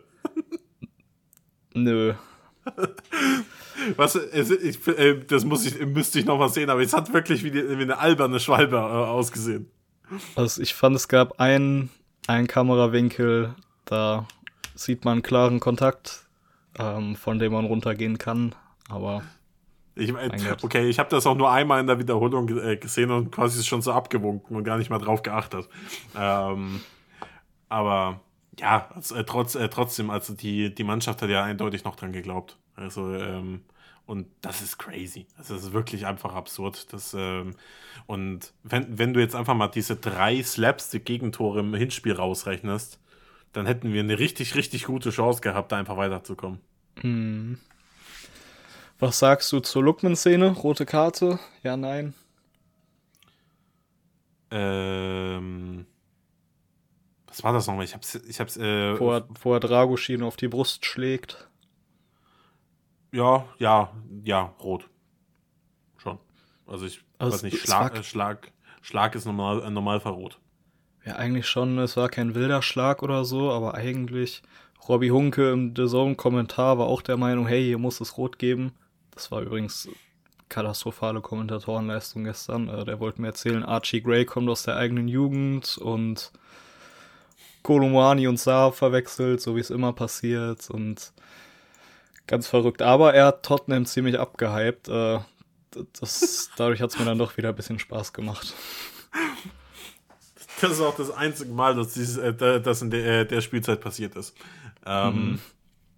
nö. Was, es, ich, äh, das muss ich, müsste ich noch mal sehen, aber es hat wirklich wie, die, wie eine alberne Schwalbe äh, ausgesehen. Also ich fand, es gab einen, einen Kamerawinkel, da sieht man einen klaren Kontakt, ähm, von dem man runtergehen kann, aber Ich mein, mein Gott. okay, ich habe das auch nur einmal in der Wiederholung ge- äh, gesehen und quasi schon so abgewunken und gar nicht mal drauf geachtet. Ähm, aber ja, also, äh, trotz, äh, trotzdem, also die, die Mannschaft hat ja eindeutig noch dran geglaubt. Also, ähm, und das ist crazy. Also, das ist wirklich einfach absurd. Das, ähm, und wenn, wenn du jetzt einfach mal diese drei Slapstick-Gegentore im Hinspiel rausrechnest, dann hätten wir eine richtig, richtig gute Chance gehabt, da einfach weiterzukommen. Hm. Was sagst du zur Lookman-Szene? Rote Karte? Ja, nein? Ähm, was war das nochmal? Ich hab's, ich hab's, äh, Wo er, wo er Dragusin auf die Brust schlägt. ja, ja, ja, rot. Schon. Also ich Also weiß es, nicht, es war Schlag, äh, Schlag, Schlag ist normal, äh, Normalfall rot. ja eigentlich schon, es war kein wilder Schlag oder so, aber eigentlich Robbie Hunke im The Zone-Kommentar war auch der Meinung, hey, hier muss es rot geben. Das war übrigens katastrophale Kommentatorenleistung gestern. Äh, der wollte mir erzählen, Archie Gray kommt aus der eigenen Jugend und Kolomoani und Saar verwechselt, so wie es immer passiert und ganz verrückt. Aber er hat Tottenham ziemlich abgehypt. Äh, das, dadurch hat es mir dann doch wieder ein bisschen Spaß gemacht. Das ist auch das einzige Mal, dass dieses, äh, da- das in der, äh, der Spielzeit passiert ist. Ähm, Mhm.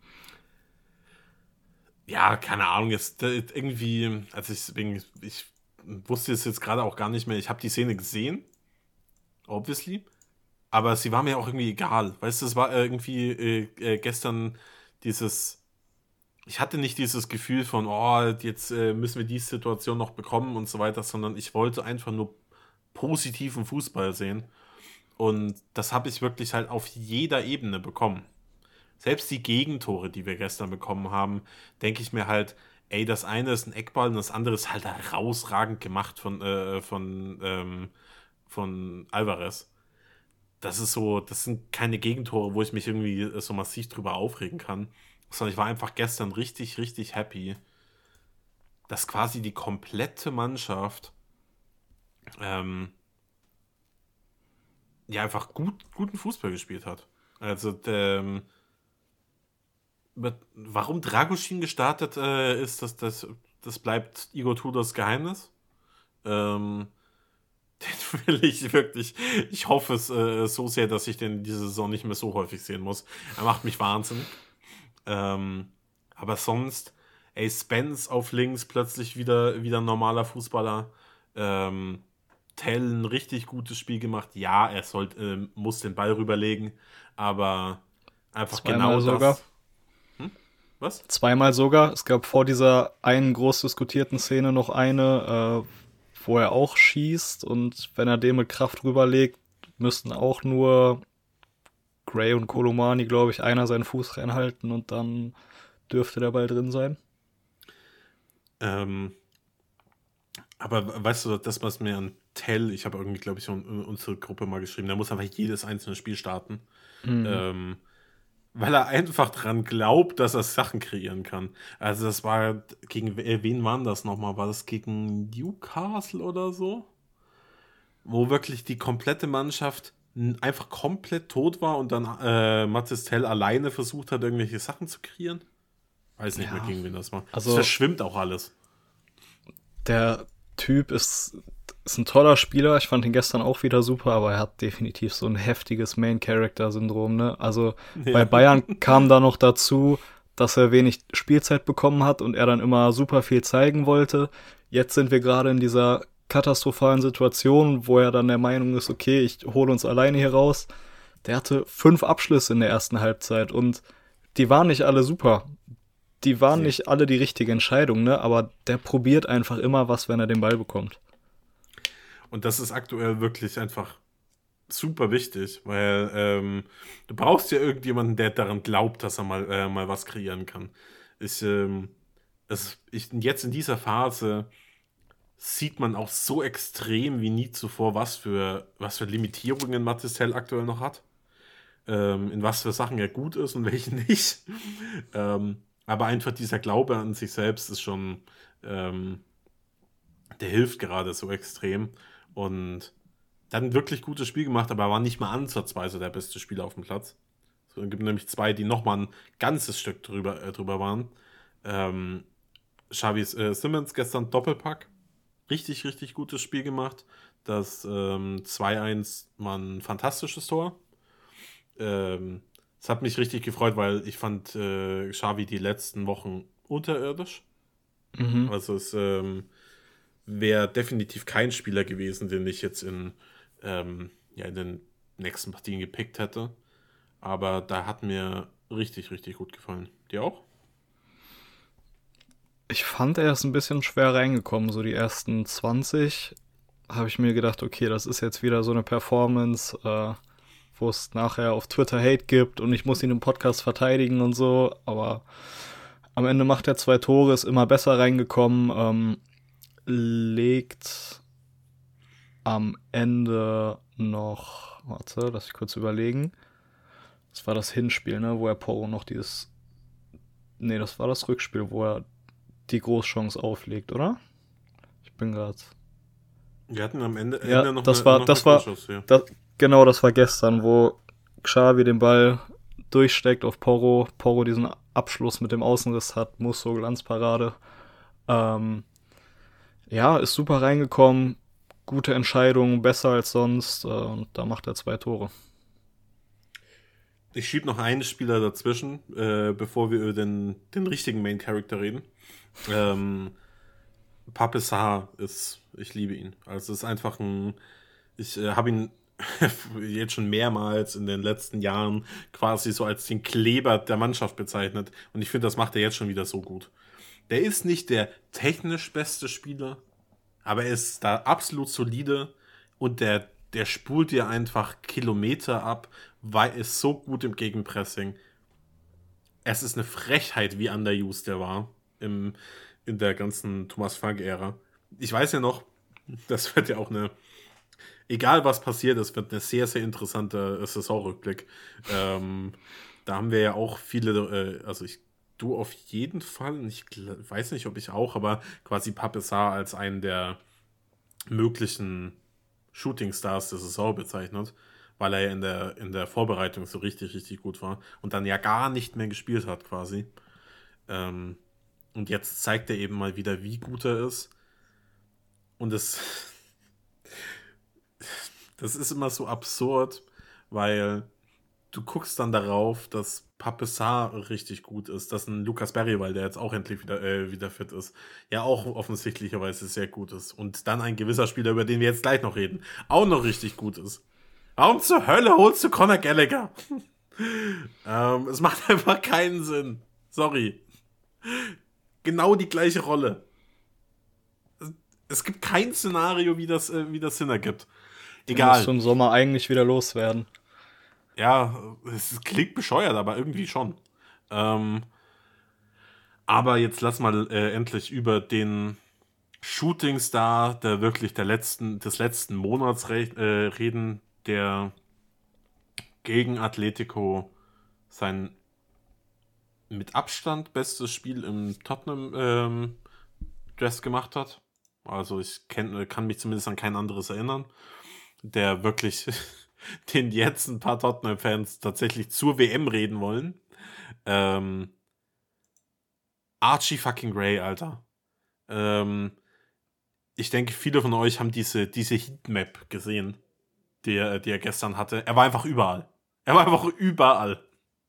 ja, keine Ahnung, jetzt äh, irgendwie, also ich, wegen, ich wusste es jetzt gerade auch gar nicht mehr. Ich habe die Szene gesehen, obviously, aber sie war mir auch irgendwie egal. Weißt du, es war irgendwie äh, äh, gestern dieses, ich hatte nicht dieses Gefühl von, oh, jetzt äh, müssen wir die Situation noch bekommen und so weiter, sondern ich wollte einfach nur positiven Fußball sehen. Und das habe ich wirklich halt auf jeder Ebene bekommen. Selbst die Gegentore, die wir gestern bekommen haben, denke ich mir halt, ey, das eine ist ein Eckball und das andere ist halt herausragend gemacht von, äh, von, ähm, von Alvarez. Das ist so, das sind keine Gegentore, wo ich mich irgendwie äh, so massiv drüber aufregen kann, sondern ich war einfach gestern richtig, richtig happy, dass quasi die komplette Mannschaft ähm, ja einfach gut, guten Fußball gespielt hat. Also, ähm, warum Dragusin gestartet äh, ist, das, das, das bleibt Igor Tudors Geheimnis. Ähm, Den will ich wirklich, ich hoffe es äh, so sehr, dass ich den diese Saison nicht mehr so häufig sehen muss. Er macht mich wahnsinnig. Ähm, aber sonst, ey, Spence auf links plötzlich wieder, wieder ein normaler Fußballer. Ähm, Tell ein richtig gutes Spiel gemacht. Ja, er sollte, äh, muss den Ball rüberlegen, aber einfach genau Zweimal sogar. das. Hm? Was? Zweimal sogar. Es gab vor dieser einen groß diskutierten Szene noch eine, äh, wo er auch schießt und wenn er den mit Kraft rüberlegt, müssten auch nur Gray und Kolomani, glaube ich, einer seinen Fuß reinhalten und dann dürfte der Ball drin sein. Ähm, aber weißt du, das, was mir an Tell, ich habe irgendwie, glaube ich, in unsere Gruppe mal geschrieben, der muss einfach jedes einzelne Spiel starten. Mhm. Ähm, weil er einfach dran glaubt, dass er Sachen kreieren kann. Also das war, gegen wen waren das nochmal? War das gegen Newcastle oder so? Wo wirklich die komplette Mannschaft einfach komplett tot war und dann äh, Mathis Tell alleine versucht hat, irgendwelche Sachen zu kreieren? Weiß nicht Ja, mehr, gegen wen das war. also es verschwimmt auch alles. Der Typ ist, ist ein toller Spieler. Ich fand ihn gestern auch wieder super, aber er hat definitiv so ein heftiges Main-Character-Syndrom. Ne? Also Ja. bei Bayern kam da noch dazu, dass er wenig Spielzeit bekommen hat und er dann immer super viel zeigen wollte. Jetzt sind wir gerade in dieser katastrophalen Situation, wo er dann der Meinung ist, okay, ich hole uns alleine hier raus. Der hatte fünf Abschlüsse in der ersten Halbzeit und die waren nicht alle super. Die waren Nee. nicht alle die richtige Entscheidung, ne? Aber der probiert einfach immer was, wenn er den Ball bekommt. Und das ist aktuell wirklich einfach super wichtig, weil ähm, du brauchst ja irgendjemanden, der daran glaubt, dass er mal, äh, mal was kreieren kann. Ich, ähm, es, ich, jetzt in dieser Phase sieht man auch so extrem wie nie zuvor, was für, was für Limitierungen Mathis Tell aktuell noch hat. Ähm, in was für Sachen er gut ist und welche nicht. ähm, aber einfach dieser Glaube an sich selbst ist schon, ähm, der hilft gerade so extrem. Und dann ein wirklich gutes Spiel gemacht, aber er war nicht mal ansatzweise der beste Spieler auf dem Platz. So, es gibt nämlich zwei, die nochmal ein ganzes Stück drüber, äh, drüber waren. Ähm, Xavi äh, Simmons gestern Doppelpack. Richtig, richtig gutes Spiel gemacht. Das ähm, zwei eins war ein fantastisches Tor. Ähm, es hat mich richtig gefreut, weil ich fand äh, Xavi die letzten Wochen unterirdisch. Mhm. Also es ähm, wäre definitiv kein Spieler gewesen, den ich jetzt in, ähm, ja, in den nächsten Partien gepickt hätte. Aber da hat mir richtig, richtig gut gefallen. Dir auch? Ich fand, er ist ein bisschen schwer reingekommen. So die ersten zwanzig habe ich mir gedacht, okay, das ist jetzt wieder so eine Performance, äh, wo es nachher auf Twitter Hate gibt und ich muss ihn im Podcast verteidigen und so. Aber am Ende macht er zwei Tore, ist immer besser reingekommen, ähm, legt am Ende noch, warte, lass ich kurz überlegen. Das war das Hinspiel, ne, wo er Porro noch dieses, nee, das war das Rückspiel, wo er die Großchance auflegt, oder? Ich bin gerade. Wir hatten am Ende, Ja, Ende noch das eine, war, noch das eine war, Großchance, ja. das, genau, das war gestern, wo Xavi den Ball durchsteckt auf Porro, Porro diesen Abschluss mit dem Außenriss hat, Musso, Glanzparade. Ähm, ja, ist super reingekommen, gute Entscheidung, besser als sonst, äh, und da macht er zwei Tore. Ich schieb noch einen Spieler dazwischen, äh, bevor wir über den, den richtigen Main Character reden. Ähm, Pape Sarr ist, ich liebe ihn. Also es ist einfach ein, ich äh, habe ihn jetzt schon mehrmals in den letzten Jahren quasi so als den Kleber der Mannschaft bezeichnet. Und ich finde, das macht er jetzt schon wieder so gut. Der ist nicht der technisch beste Spieler, aber er ist da absolut solide. und der, der spult dir einfach Kilometer ab, weil ist so gut im Gegenpressing. Es ist eine Frechheit, wie underused der war im, in der ganzen Thomas Frank-Ära. Ich weiß ja noch, das wird ja auch eine, egal was passiert, es wird eine sehr, sehr interessante Saisonrückblick. Ähm, da haben wir ja auch viele, äh, also ich, du auf jeden Fall, ich gl- weiß nicht, ob ich auch, aber quasi Pape Sarr als einen der möglichen Shooting-Stars der Saison bezeichnet, weil er ja in der, in der Vorbereitung so richtig, richtig gut war und dann ja gar nicht mehr gespielt hat quasi. Ähm, und jetzt zeigt er eben mal wieder, wie gut er ist. Und das, das ist immer so absurd, weil du guckst dann darauf, dass Pape Sarr richtig gut ist, dass ein Lukas Berrywald, der jetzt auch endlich wieder, äh, wieder fit ist, ja auch offensichtlicherweise sehr gut ist. Und dann ein gewisser Spieler, über den wir jetzt gleich noch reden, auch noch richtig gut ist. Warum zur Hölle holst du Conor Gallagher? ähm, es macht einfach keinen Sinn. Sorry. Genau die gleiche Rolle. Es gibt kein Szenario, wie das, äh, wie das Sinn ergibt. Den musst du Egal. im Sommer eigentlich wieder loswerden. Ja, es klingt bescheuert, aber irgendwie schon. Ähm, aber jetzt lass mal äh, endlich über den Shootingstar der wirklich der letzten, des letzten Monats re äh, reden, der gegen Atletico sein mit Abstand bestes Spiel im Tottenham ähm, Dress gemacht hat. Also ich kenn, kann mich zumindest an kein anderes erinnern, der wirklich den jetzt ein paar Tottenham-Fans tatsächlich zur W M reden wollen. Ähm, Archie fucking Gray, Alter. Ähm, ich denke, viele von euch haben diese, diese Heatmap gesehen, die er, die er gestern hatte. Er war einfach überall. Er war einfach überall.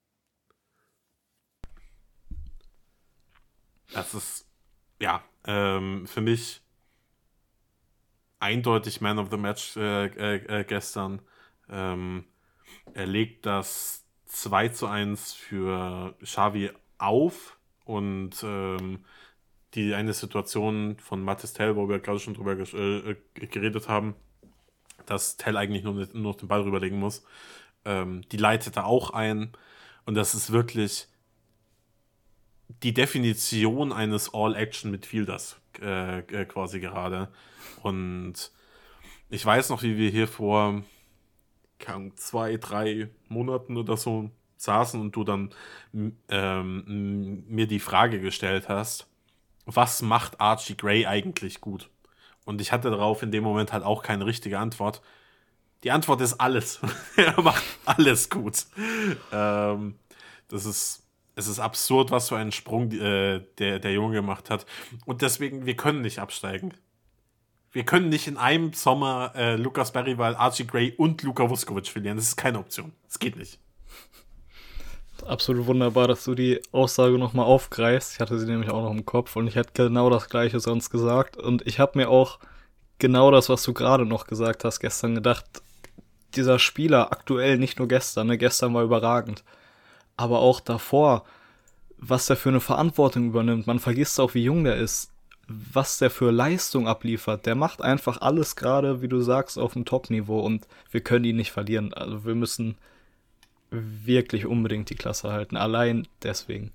Das ist, ja, ähm, für mich eindeutig Man of the Match äh, äh, äh, gestern. Ähm, er legt das zwei zu eins für Xavi auf und ähm, die eine Situation von Mathis Tell, wo wir gerade schon drüber äh, geredet haben, dass Tell eigentlich nur, nur noch den Ball rüberlegen muss, ähm, die leitet er auch ein und das ist wirklich die Definition eines All-Action-Midfielders äh, äh, quasi gerade. Und ich weiß noch, wie wir hier vor keine zwei, drei Monaten oder so saßen und du dann ähm, mir die Frage gestellt hast, was macht Archie Gray eigentlich gut? Und ich hatte darauf in dem Moment halt auch keine richtige Antwort. Die Antwort ist alles. Er macht alles gut. Ähm, das ist, es ist absurd, was für einen Sprung äh, der, der Junge gemacht hat. Und deswegen, wir können nicht absteigen. Wir können nicht in einem Sommer äh, Lukas Berrywald, Archie Gray und Luka Vuskovic verlieren. Das ist keine Option. Das geht nicht. Absolut wunderbar, dass du die Aussage nochmal aufgreifst. Ich hatte sie nämlich auch noch im Kopf und ich hätte genau das Gleiche sonst gesagt. Und ich habe mir auch genau das, was du gerade noch gesagt hast, gestern gedacht. Dieser Spieler aktuell, nicht nur gestern, ne? Gestern war überragend. Aber auch davor, was der für eine Verantwortung übernimmt. Man vergisst auch, wie jung der ist. Was der für Leistung abliefert. Der macht einfach alles gerade, wie du sagst, auf dem Top-Niveau. Und wir können ihn nicht verlieren. Also wir müssen wirklich unbedingt die Klasse halten. Allein deswegen.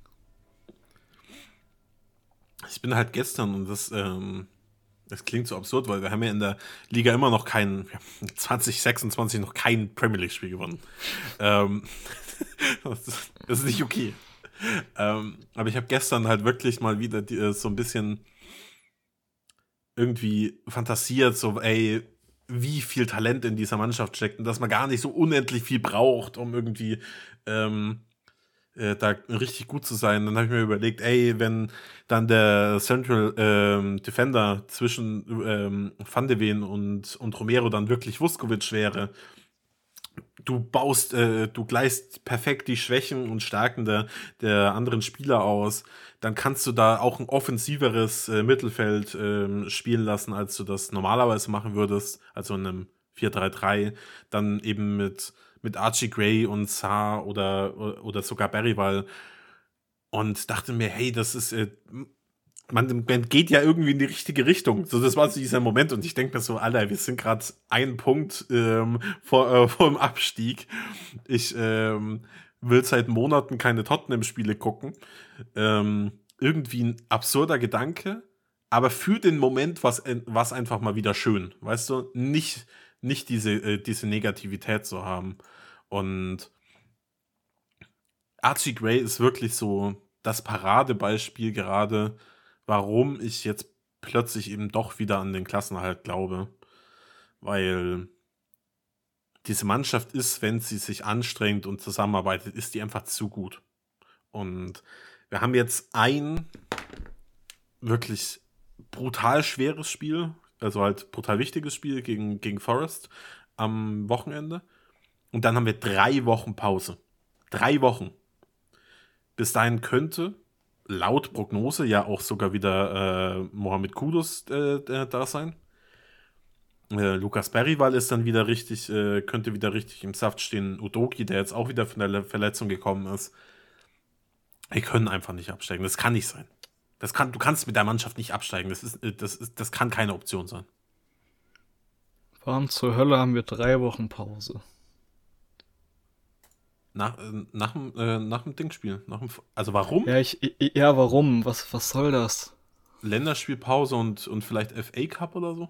Ich bin halt gestern und das, ähm, das klingt so absurd, weil wir haben ja in der Liga immer noch kein, zwanzig sechsundzwanzig noch kein Premier League-Spiel gewonnen. ähm, das, ist, das ist nicht okay. Ähm, aber ich habe gestern halt wirklich mal wieder die, so ein bisschen irgendwie fantasiert, so, ey, wie viel Talent in dieser Mannschaft steckt und dass man gar nicht so unendlich viel braucht, um irgendwie ähm, äh, da richtig gut zu sein. Dann habe ich mir überlegt, ey, wenn dann der Central ähm, Defender zwischen ähm, Van de Ven und, und Romero dann wirklich Vuskovic wäre, du baust, äh, du gleichst perfekt die Schwächen und Stärken der, der anderen Spieler aus, dann kannst du da auch ein offensiveres äh, Mittelfeld äh, spielen lassen, als du das normalerweise machen würdest, also in einem vier drei drei, dann eben mit, mit Archie Gray und Sarr oder, oder sogar Berrywald und dachte mir, hey, das ist, äh, man, man geht ja irgendwie in die richtige Richtung. So, das war so dieser Moment und ich denke mir so, Alter, wir sind gerade einen Punkt ähm, vor, äh, vor dem Abstieg. Ich ähm, will seit Monaten keine Tottenham-Spiele gucken. Ähm, irgendwie ein absurder Gedanke, aber für den Moment war es einfach mal wieder schön, weißt du? Nicht, nicht diese, äh, diese Negativität zu haben. Und Archie Gray ist wirklich so das Paradebeispiel gerade, warum ich jetzt plötzlich eben doch wieder an den Klassenerhalt glaube. Weil diese Mannschaft ist, wenn sie sich anstrengt und zusammenarbeitet, ist die einfach zu gut. Und wir haben jetzt ein wirklich brutal schweres Spiel, also halt brutal wichtiges Spiel gegen, gegen Forest am Wochenende. Und dann haben wir drei Wochen Pause. Drei Wochen. Bis dahin könnte laut Prognose ja auch sogar wieder äh, Mohamed Kudus äh, da sein. Äh, Lukas Berrival ist dann wieder richtig, äh, könnte wieder richtig im Saft stehen. Udoki, der jetzt auch wieder von der Le- Verletzung gekommen ist. Wir können einfach nicht absteigen. Das kann nicht sein. Das kann, du kannst mit der Mannschaft nicht absteigen. Das ist, äh, das ist, das kann keine Option sein. Warum zur Hölle haben wir drei Wochen Pause? Nach, äh, nach, dem, äh, nach dem Dingspiel. Nach dem, also warum? Ja, ich, ich, ja, warum? Was, was soll das? Länderspielpause und, und vielleicht F A Cup oder so?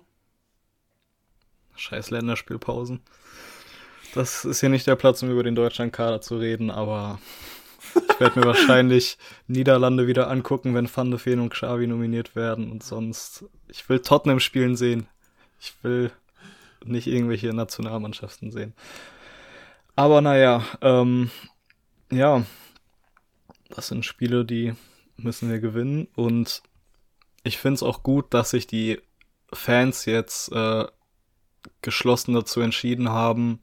Scheiß Länderspielpausen. Das ist hier nicht der Platz, um über den Deutschlandkader zu reden, aber ich werde mir wahrscheinlich Niederlande wieder angucken, wenn Van de Ven und Xavi nominiert werden und sonst. Ich will Tottenham spielen sehen. Ich will nicht irgendwelche Nationalmannschaften sehen. Aber naja, ähm, ja, das sind Spiele, die müssen wir gewinnen und ich finde es auch gut, dass sich die Fans jetzt äh, geschlossen dazu entschieden haben,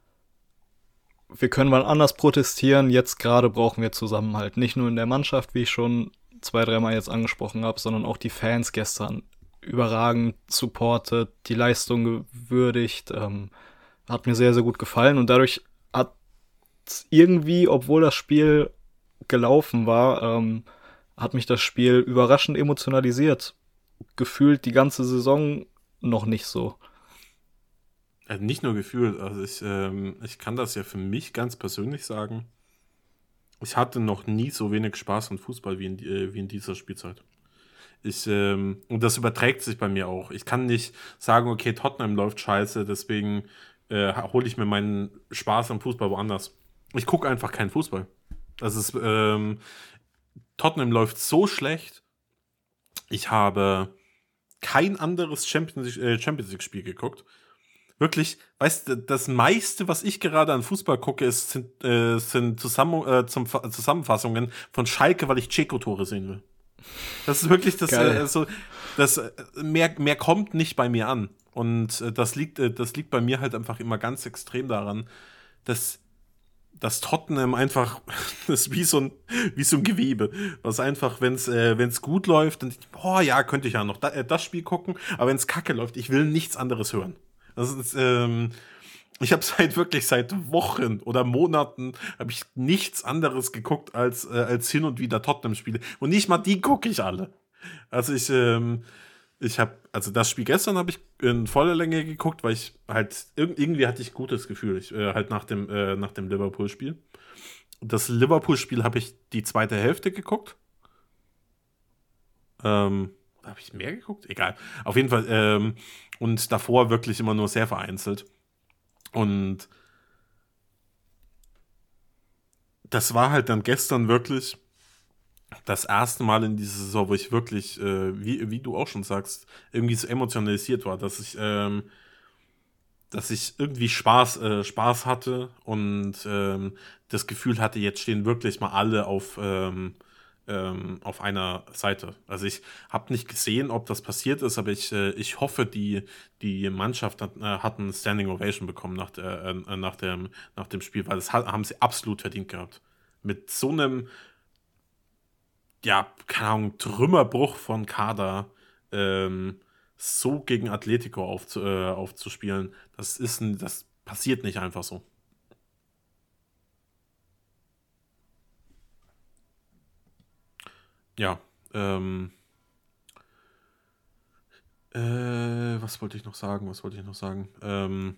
wir können mal anders protestieren, jetzt gerade brauchen wir Zusammenhalt. Nicht nur in der Mannschaft, wie ich schon zwei, dreimal jetzt angesprochen habe, sondern auch die Fans gestern überragend supportet, die Leistung gewürdigt, ähm, hat mir sehr, sehr gut gefallen und dadurch hat irgendwie, obwohl das Spiel gelaufen war, ähm, hat mich das Spiel überraschend emotionalisiert. Gefühlt die ganze Saison noch nicht so. Also nicht nur gefühlt, also ich, ähm, ich kann das ja für mich ganz persönlich sagen. Ich hatte noch nie so wenig Spaß an Fußball wie in, äh, wie in dieser Spielzeit. Ich, ähm, und das überträgt sich bei mir auch. Ich kann nicht sagen, okay, Tottenham läuft scheiße, deswegen äh, hole ich mir meinen Spaß am Fußball woanders. Ich gucke einfach keinen Fußball. Das ist, ähm, Tottenham läuft so schlecht. Ich habe kein anderes Champions, äh, Champions League-Spiel geguckt. Wirklich, weißt du, das meiste, was ich gerade an Fußball gucke, ist, sind, äh, sind Zusammen äh, zum, Zusammenfassungen von Schalke, weil ich Dzeko-Tore sehen will. Das ist wirklich das, äh, so, das äh, mehr, mehr kommt nicht bei mir an. Und äh, das liegt, äh, das liegt bei mir halt einfach immer ganz extrem daran, dass dass Tottenham einfach, das ist wie so ein, wie so ein Gewebe, was einfach, wenn es äh, wenn's gut läuft, dann, boah, ja, könnte ich ja noch da, äh, das Spiel gucken, aber wenn es kacke läuft, ich will nichts anderes hören. Das ist, ähm, ich habe seit wirklich seit Wochen oder Monaten habe ich nichts anderes geguckt als, äh, als hin und wieder Tottenham-Spiele. Und nicht mal die gucke ich alle. Also ich, ähm, ich habe, also das Spiel gestern habe ich in voller Länge geguckt, weil ich halt, irg- irgendwie hatte ich gutes Gefühl, ich, äh, halt nach dem, äh, nach dem Liverpool-Spiel. Das Liverpool-Spiel habe ich die zweite Hälfte geguckt. Ähm, habe ich mehr geguckt? Egal. Auf jeden Fall, ähm, und davor wirklich immer nur sehr vereinzelt. Und das war halt dann gestern wirklich das erste Mal in dieser Saison, wo ich wirklich, äh, wie, wie du auch schon sagst, irgendwie so emotionalisiert war, dass ich, ähm, dass ich irgendwie Spaß, äh, Spaß hatte und ähm, das Gefühl hatte, jetzt stehen wirklich mal alle auf, ähm, ähm, auf einer Seite. Also ich habe nicht gesehen, ob das passiert ist, aber ich, äh, ich hoffe, die, die Mannschaft hat, äh, hat einen Standing Ovation bekommen nach, der, äh, nach, dem, nach dem Spiel, weil das ha- haben sie absolut verdient gehabt. Mit so einem, ja, keine Ahnung, Trümmerbruch von Kader, ähm, so gegen Atletico aufzu, äh, aufzuspielen, das ist ein, das passiert nicht einfach so. Ja, ähm, Äh, was wollte ich noch sagen? Was wollte ich noch sagen? Ähm,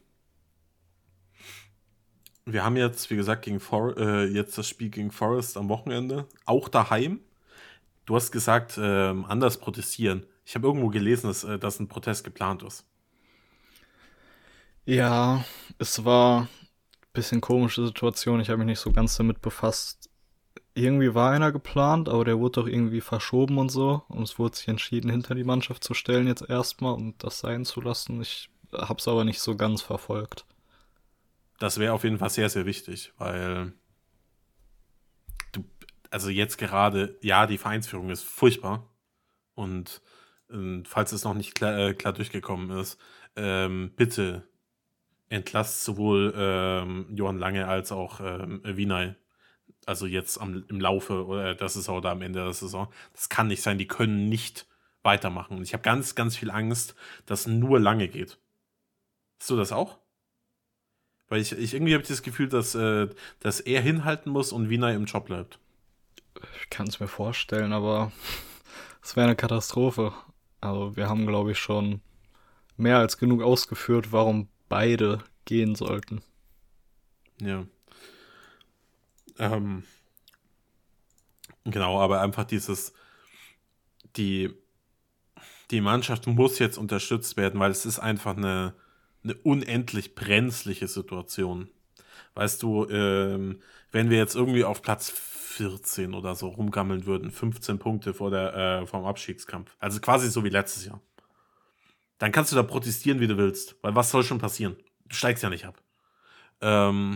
wir haben jetzt, wie gesagt, gegen For äh, jetzt das Spiel gegen Forest am Wochenende. Auch daheim. Du hast gesagt, ähm, anders protestieren. Ich habe irgendwo gelesen, dass, äh, dass ein Protest geplant ist. Ja, es war ein bisschen komische Situation. Ich habe mich nicht so ganz damit befasst. Irgendwie war einer geplant, aber der wurde doch irgendwie verschoben und so. Und es wurde sich entschieden, hinter die Mannschaft zu stellen jetzt erstmal und das sein zu lassen. Ich hab's aber nicht so ganz verfolgt. Das wäre auf jeden Fall sehr, sehr wichtig, weil du, also jetzt gerade, ja, die Vereinsführung ist furchtbar. Und ähm, falls es noch nicht klar, äh, klar durchgekommen ist, ähm, bitte entlasst sowohl ähm, Johann Lange als auch ähm, Vinay. Also jetzt am, im Laufe oder der Saison oder am Ende der Saison. Das kann nicht sein, die können nicht weitermachen. Und ich habe ganz, ganz viel Angst, dass nur Lange geht. Hast du das auch? Weil ich, ich irgendwie habe ich das Gefühl, dass, äh, dass er hinhalten muss und Vinay im Job bleibt. Ich kann es mir vorstellen, aber es wäre eine Katastrophe. Also wir haben, glaube ich, schon mehr als genug ausgeführt, warum beide gehen sollten. Ja. Ähm, genau, aber einfach dieses, die, die Mannschaft muss jetzt unterstützt werden, weil es ist einfach eine, eine unendlich brenzliche Situation. Weißt du, ähm, wenn wir jetzt irgendwie auf Platz vierzehn oder so rumgammeln würden, fünfzehn Punkte vor der, äh, vom Abstiegskampf, also quasi so wie letztes Jahr, dann kannst du da protestieren, wie du willst, weil was soll schon passieren? Du steigst ja nicht ab. Ähm,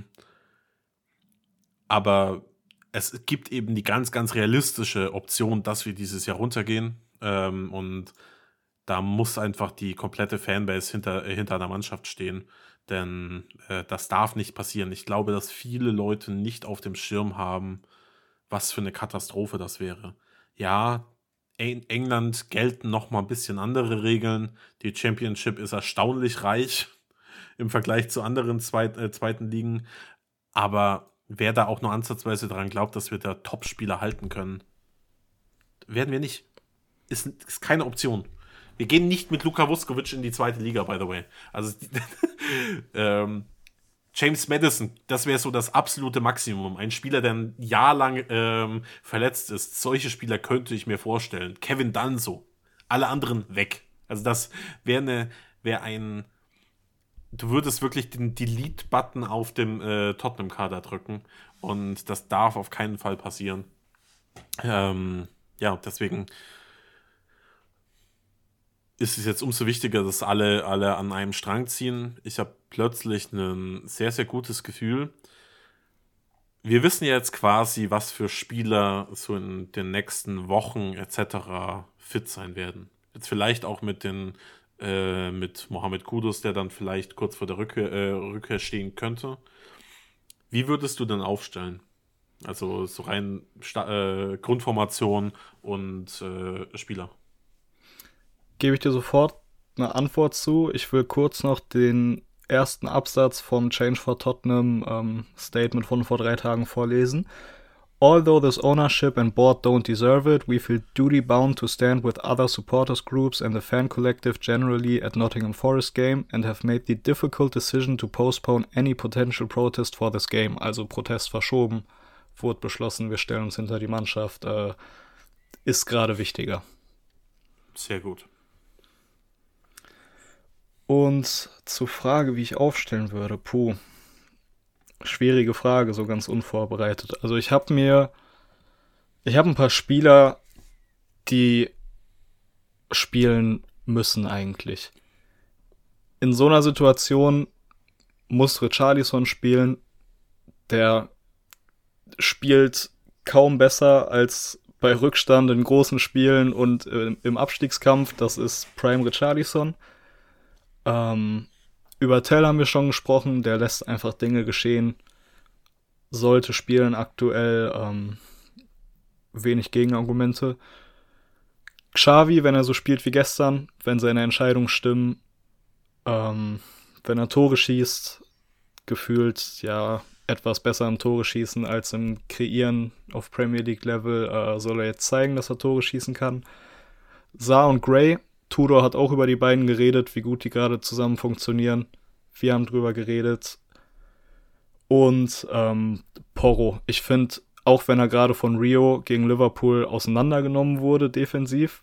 aber es gibt eben die ganz, ganz realistische Option, dass wir dieses Jahr runtergehen. Ähm, und da muss einfach die komplette Fanbase hinter, äh, hinter der Mannschaft stehen. Denn äh, das darf nicht passieren. Ich glaube, dass viele Leute nicht auf dem Schirm haben, was für eine Katastrophe das wäre. Ja, in England gelten noch mal ein bisschen andere Regeln. Die Championship ist erstaunlich reich im Vergleich zu anderen zweit, äh, zweiten Ligen. Aber wer da auch nur ansatzweise daran glaubt, dass wir da Top-Spieler halten können, werden wir nicht. Ist, ist keine Option. Wir gehen nicht mit Luka Vuskovic in die zweite Liga, by the way. Also ähm, James Maddison, das wäre so das absolute Maximum. Ein Spieler, der ein Jahr lang ähm, verletzt ist. Solche Spieler könnte ich mir vorstellen. Kevin Danso. Alle anderen weg. Also das wäre eine, wäre ein, du würdest wirklich den Delete-Button auf dem äh, Tottenham-Kader drücken. Und das darf auf keinen Fall passieren. Ähm, ja, deswegen ist es jetzt umso wichtiger, dass alle, alle an einem Strang ziehen. Ich habe plötzlich ein sehr, sehr gutes Gefühl. Wir wissen ja jetzt quasi, was für Spieler so in den nächsten Wochen et cetera fit sein werden. Jetzt vielleicht auch mit den äh, mit Mohamed Kudus, der dann vielleicht kurz vor der Rückkehr, äh, Rückkehr stehen könnte. Wie würdest du denn aufstellen? Also so rein Sta- äh, Grundformation und äh, Spieler. Gebe ich dir sofort eine Antwort zu. Ich will kurz noch den ersten Absatz vom Change for Tottenham ähm, Statement von vor drei Tagen vorlesen. Although this ownership and board don't deserve it, we feel duty-bound to stand with other supporters groups and the fan collective generally at Nottingham Forest game and have made the difficult decision to postpone any potential protest for this game. Also Protest verschoben, wurde beschlossen, wir stellen uns hinter die Mannschaft. Äh, ist gerade wichtiger. Sehr gut. Und zur Frage, wie ich aufstellen würde, puh, schwierige Frage, so ganz unvorbereitet. Also ich habe mir, ich habe ein paar Spieler, die spielen müssen eigentlich. In so einer Situation muss Richarlison spielen, der spielt kaum besser als bei Rückstand in großen Spielen und äh, im Abstiegskampf, das ist Prime Richarlison. Ähm, über Tell haben wir schon gesprochen, der lässt einfach Dinge geschehen, sollte spielen aktuell, ähm, wenig Gegenargumente. Xavi, wenn er so spielt wie gestern, wenn seine Entscheidungen stimmen, ähm, wenn er Tore schießt, gefühlt, ja, etwas besser im Tore schießen als im Kreieren auf Premier League Level, äh, soll er jetzt zeigen, dass er Tore schießen kann. Saar und Gray, Tudor hat auch über die beiden geredet, wie gut die gerade zusammen funktionieren. Wir haben drüber geredet. Und ähm, Porro, ich finde, auch wenn er gerade von Rio gegen Liverpool auseinandergenommen wurde, defensiv,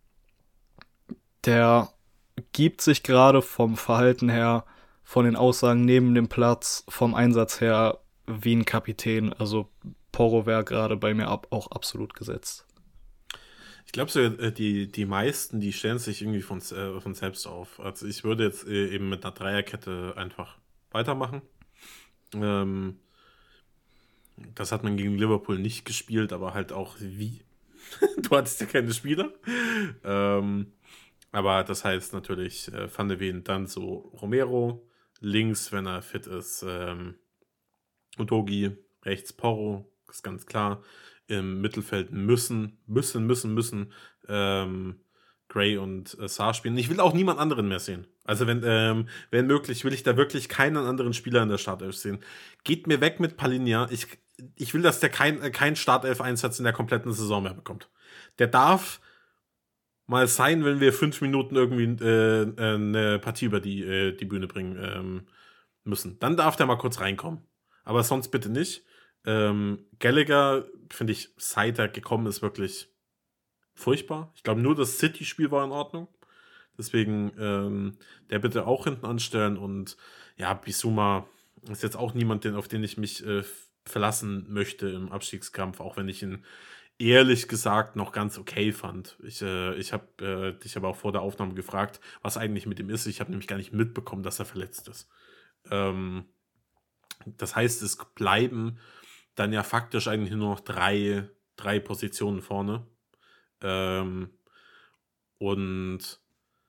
der gibt sich gerade vom Verhalten her, von den Aussagen neben dem Platz, vom Einsatz her wie ein Kapitän. Also Porro wäre gerade bei mir ab, auch absolut gesetzt. Ich glaube, so, äh, die, die meisten, die stellen sich irgendwie von, äh, von selbst auf. Also ich würde jetzt äh, eben mit einer Dreierkette einfach weitermachen. Ähm, das hat man gegen Liverpool nicht gespielt, aber halt auch wie. Du hattest ja keine Spieler. Ähm, aber das heißt natürlich äh, Van de Ven, dann so Romero, links, wenn er fit ist, ähm, Udogi, rechts Porro, ist ganz klar. Im Mittelfeld müssen, müssen, müssen, müssen ähm, Gray und äh, Sarr spielen. Ich will auch niemand anderen mehr sehen. Also wenn, ähm, wenn möglich, will ich da wirklich keinen anderen Spieler in der Startelf sehen. Geht mir weg mit Palinja. Ich, ich will, dass der kein, äh, kein Startelf-Einsatz in der kompletten Saison mehr bekommt. Der darf mal sein, wenn wir fünf Minuten irgendwie äh, eine Partie über die, äh, die Bühne bringen ähm, müssen. Dann darf der mal kurz reinkommen. Aber sonst bitte nicht. Ähm, Gallagher, finde ich, seit er gekommen ist, wirklich furchtbar. Ich glaube, nur das City-Spiel war in Ordnung. Deswegen ähm, der bitte auch hinten anstellen. Und ja, Bissouma ist jetzt auch niemand, den, auf den ich mich äh, verlassen möchte im Abstiegskampf, auch wenn ich ihn ehrlich gesagt noch ganz okay fand. Ich, äh, ich habe äh, dich aber auch vor der Aufnahme gefragt, was eigentlich mit ihm ist. Ich habe nämlich gar nicht mitbekommen, dass er verletzt ist. Ähm, das heißt, es bleiben dann ja faktisch eigentlich nur noch drei, drei Positionen vorne. Ähm, und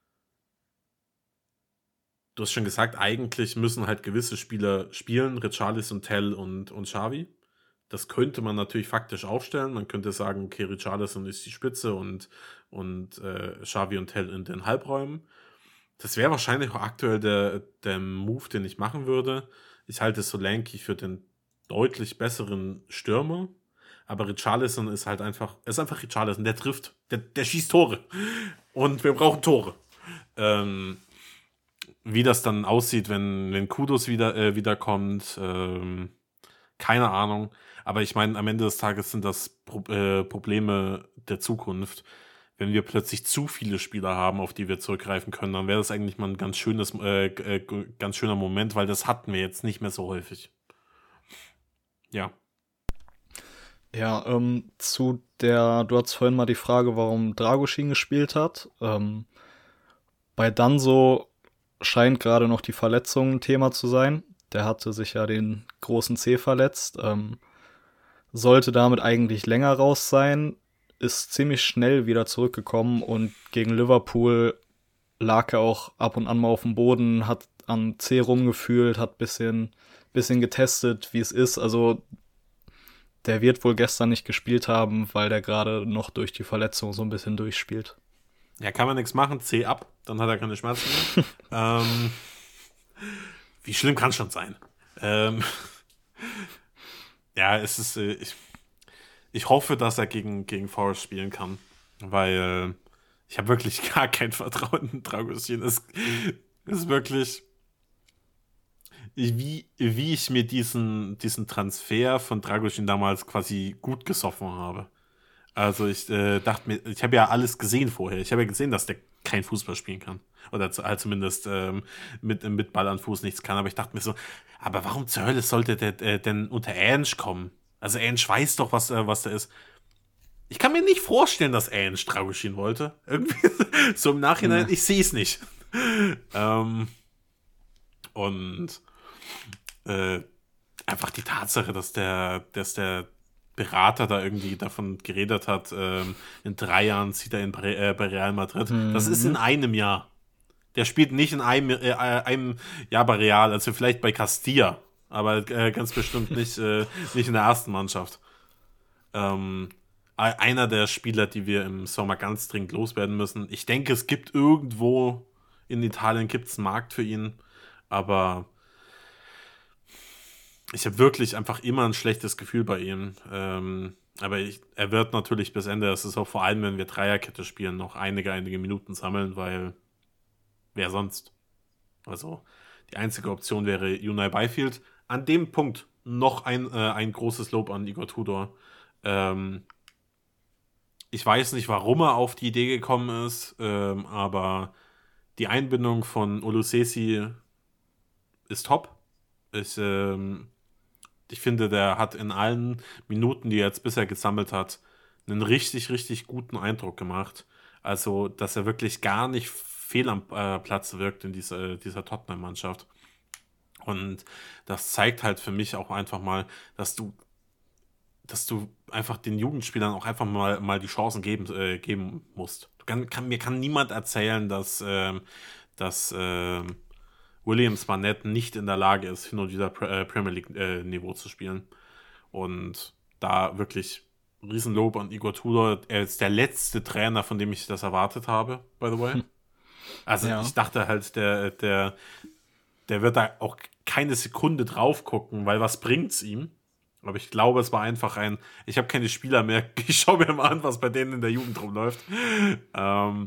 du hast schon gesagt, eigentlich müssen halt gewisse Spieler spielen, Richarlison, Tell und, und Xavi. Das könnte man natürlich faktisch aufstellen. Man könnte sagen, okay, Richarlison ist die Spitze und, und äh, Xavi und Tell in den Halbräumen. Das wäre wahrscheinlich auch aktuell der, der Move, den ich machen würde. Ich halte Solanke für den deutlich besseren Stürmer. Aber Richarlison ist halt einfach, ist einfach Richarlison, der trifft, der, der schießt Tore. Und wir brauchen Tore. Ähm, wie das dann aussieht, wenn, wenn Kudos wieder, äh, wiederkommt, ähm, keine Ahnung. Aber ich meine, am Ende des Tages sind das Pro- äh, Probleme der Zukunft. Wenn wir plötzlich zu viele Spieler haben, auf die wir zurückgreifen können, dann wäre das eigentlich mal ein ganz schönes, äh, äh, ganz schöner Moment, weil das hatten wir jetzt nicht mehr so häufig. Ja. Ja, ähm, zu der, du hattest vorhin mal die Frage, warum Dragusin gespielt hat. Ähm, bei Danso scheint gerade noch die Verletzung ein Thema zu sein. Der hatte sich ja den großen Zeh verletzt, ähm, sollte damit eigentlich länger raus sein, ist ziemlich schnell wieder zurückgekommen und gegen Liverpool lag er auch ab und an mal auf dem Boden, hat am Zeh rumgefühlt, hat bisschen, bisschen getestet, wie es ist. Also der wird wohl gestern nicht gespielt haben, weil der gerade noch durch die Verletzung so ein bisschen durchspielt. Ja, kann man nichts machen, C ab, dann hat er keine Schmerzen mehr. ähm, wie schlimm kann es schon sein? Ähm, ja, es ist, äh, ich, ich hoffe, dass er gegen, gegen Forest spielen kann, weil ich habe wirklich gar kein Vertrauen in Dragusin. Es ist wirklich, wie, wie ich mir diesen, diesen Transfer von Dragusin damals quasi gut gesoffen habe. Also ich äh, dachte mir, ich habe ja alles gesehen vorher. Ich habe ja gesehen, dass der kein Fußball spielen kann. Oder zu, halt zumindest ähm, mit, mit Ball an Fuß nichts kann. Aber ich dachte mir so, aber warum zur Hölle sollte der äh, denn unter Ange kommen? Also Ange weiß doch, was, äh, was da ist. Ich kann mir nicht vorstellen, dass Ange Dragusin wollte. Irgendwie so im Nachhinein, Ja. ich sehe es nicht. ähm, und äh, einfach die Tatsache, dass der, dass der Berater da irgendwie davon geredet hat, ähm, in drei Jahren zieht er in, äh, bei Real Madrid. Mhm. Das ist in einem Jahr. Der spielt nicht in einem, äh, einem Jahr bei Real, also vielleicht bei Castilla, aber äh, ganz bestimmt nicht, äh, nicht in der ersten Mannschaft. Ähm, einer der Spieler, die wir im Sommer ganz dringend loswerden müssen. Ich denke, es gibt irgendwo in Italien gibt's einen Markt für ihn, aber ich habe wirklich einfach immer ein schlechtes Gefühl bei ihm. Ähm, Aber ich, er wird natürlich bis Ende der Saison, vor allem wenn wir Dreierkette spielen, noch einige, einige Minuten sammeln, weil wer sonst? Also die einzige Option wäre Unai Byfield. An dem Punkt noch ein, äh, ein großes Lob an Igor Tudor. Ähm, ich weiß nicht, warum er auf die Idee gekommen ist, ähm, aber die Einbindung von Olusesi ist top. Ich, ähm, ich finde, der hat in allen Minuten, die er jetzt bisher gesammelt hat, einen richtig, richtig guten Eindruck gemacht. Also, dass er wirklich gar nicht fehl am äh, Platz wirkt in dieser, dieser Tottenham-Mannschaft. Und das zeigt halt für mich auch einfach mal, dass du, dass du einfach den Jugendspielern auch einfach mal, mal die Chancen geben, äh, geben musst. Du kann, kann, mir kann niemand erzählen, dass, ähm, dass ähm, Williams Barnett nicht in der Lage ist, hin und wieder Pre- äh, Premier League-Niveau zu spielen. Und da wirklich Riesenlob an Igor Tudor. Er ist der letzte Trainer, von dem ich das erwartet habe, by the way. Also Ja. ich dachte halt, der, der, der wird da auch keine Sekunde drauf gucken, weil was bringt's ihm? Aber ich glaube, es war einfach ein, ich habe keine Spieler mehr, ich schaue mir mal an, was bei denen in der Jugend rumläuft. Ähm,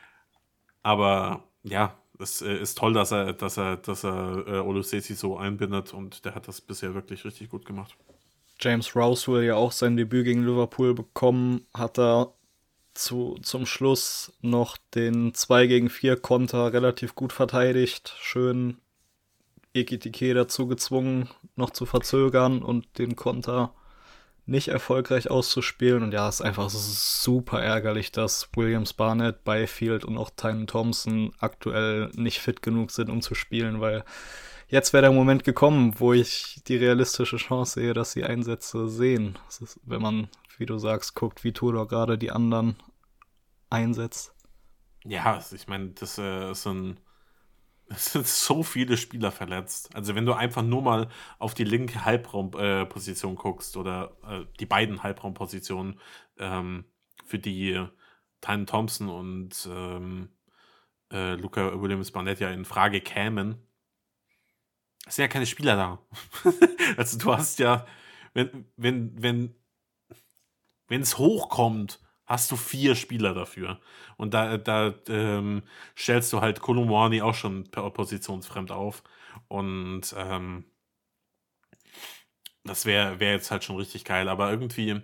aber ja, es äh, ist toll, dass er, dass er, dass er äh, Olusesi so einbindet und der hat das bisher wirklich richtig gut gemacht. James Rouse will ja auch sein Debüt gegen Liverpool bekommen, hat er zu, zum Schluss noch den zwei gegen vier Konter relativ gut verteidigt, schön Ekitike dazu gezwungen, noch zu verzögern und den Konter nicht erfolgreich auszuspielen. Und ja, es ist einfach super ärgerlich, dass Williams Barnett, Byfield und auch Tynan Thompson aktuell nicht fit genug sind, um zu spielen, weil jetzt wäre der Moment gekommen, wo ich die realistische Chance sehe, dass sie Einsätze sehen. Das ist, wenn man, wie du sagst, guckt, wie Tudor gerade die anderen einsetzt. Ja, also ich meine, das äh, ist ein Es sind so viele Spieler verletzt. Also wenn du einfach nur mal auf die linke Halbraumposition äh, guckst oder äh, die beiden Halbraumpositionen, ähm, für die Tynan Thompson und ähm, äh, Luca Williams Barnett ja in Frage kämen, es sind ja keine Spieler da. Also du hast ja, wenn, wenn, wenn wenn es hochkommt, hast du vier Spieler dafür. Und da, da ähm, stellst du halt Kolumani auch schon positionsfremd auf. Und ähm, das wäre wär jetzt halt schon richtig geil. Aber irgendwie,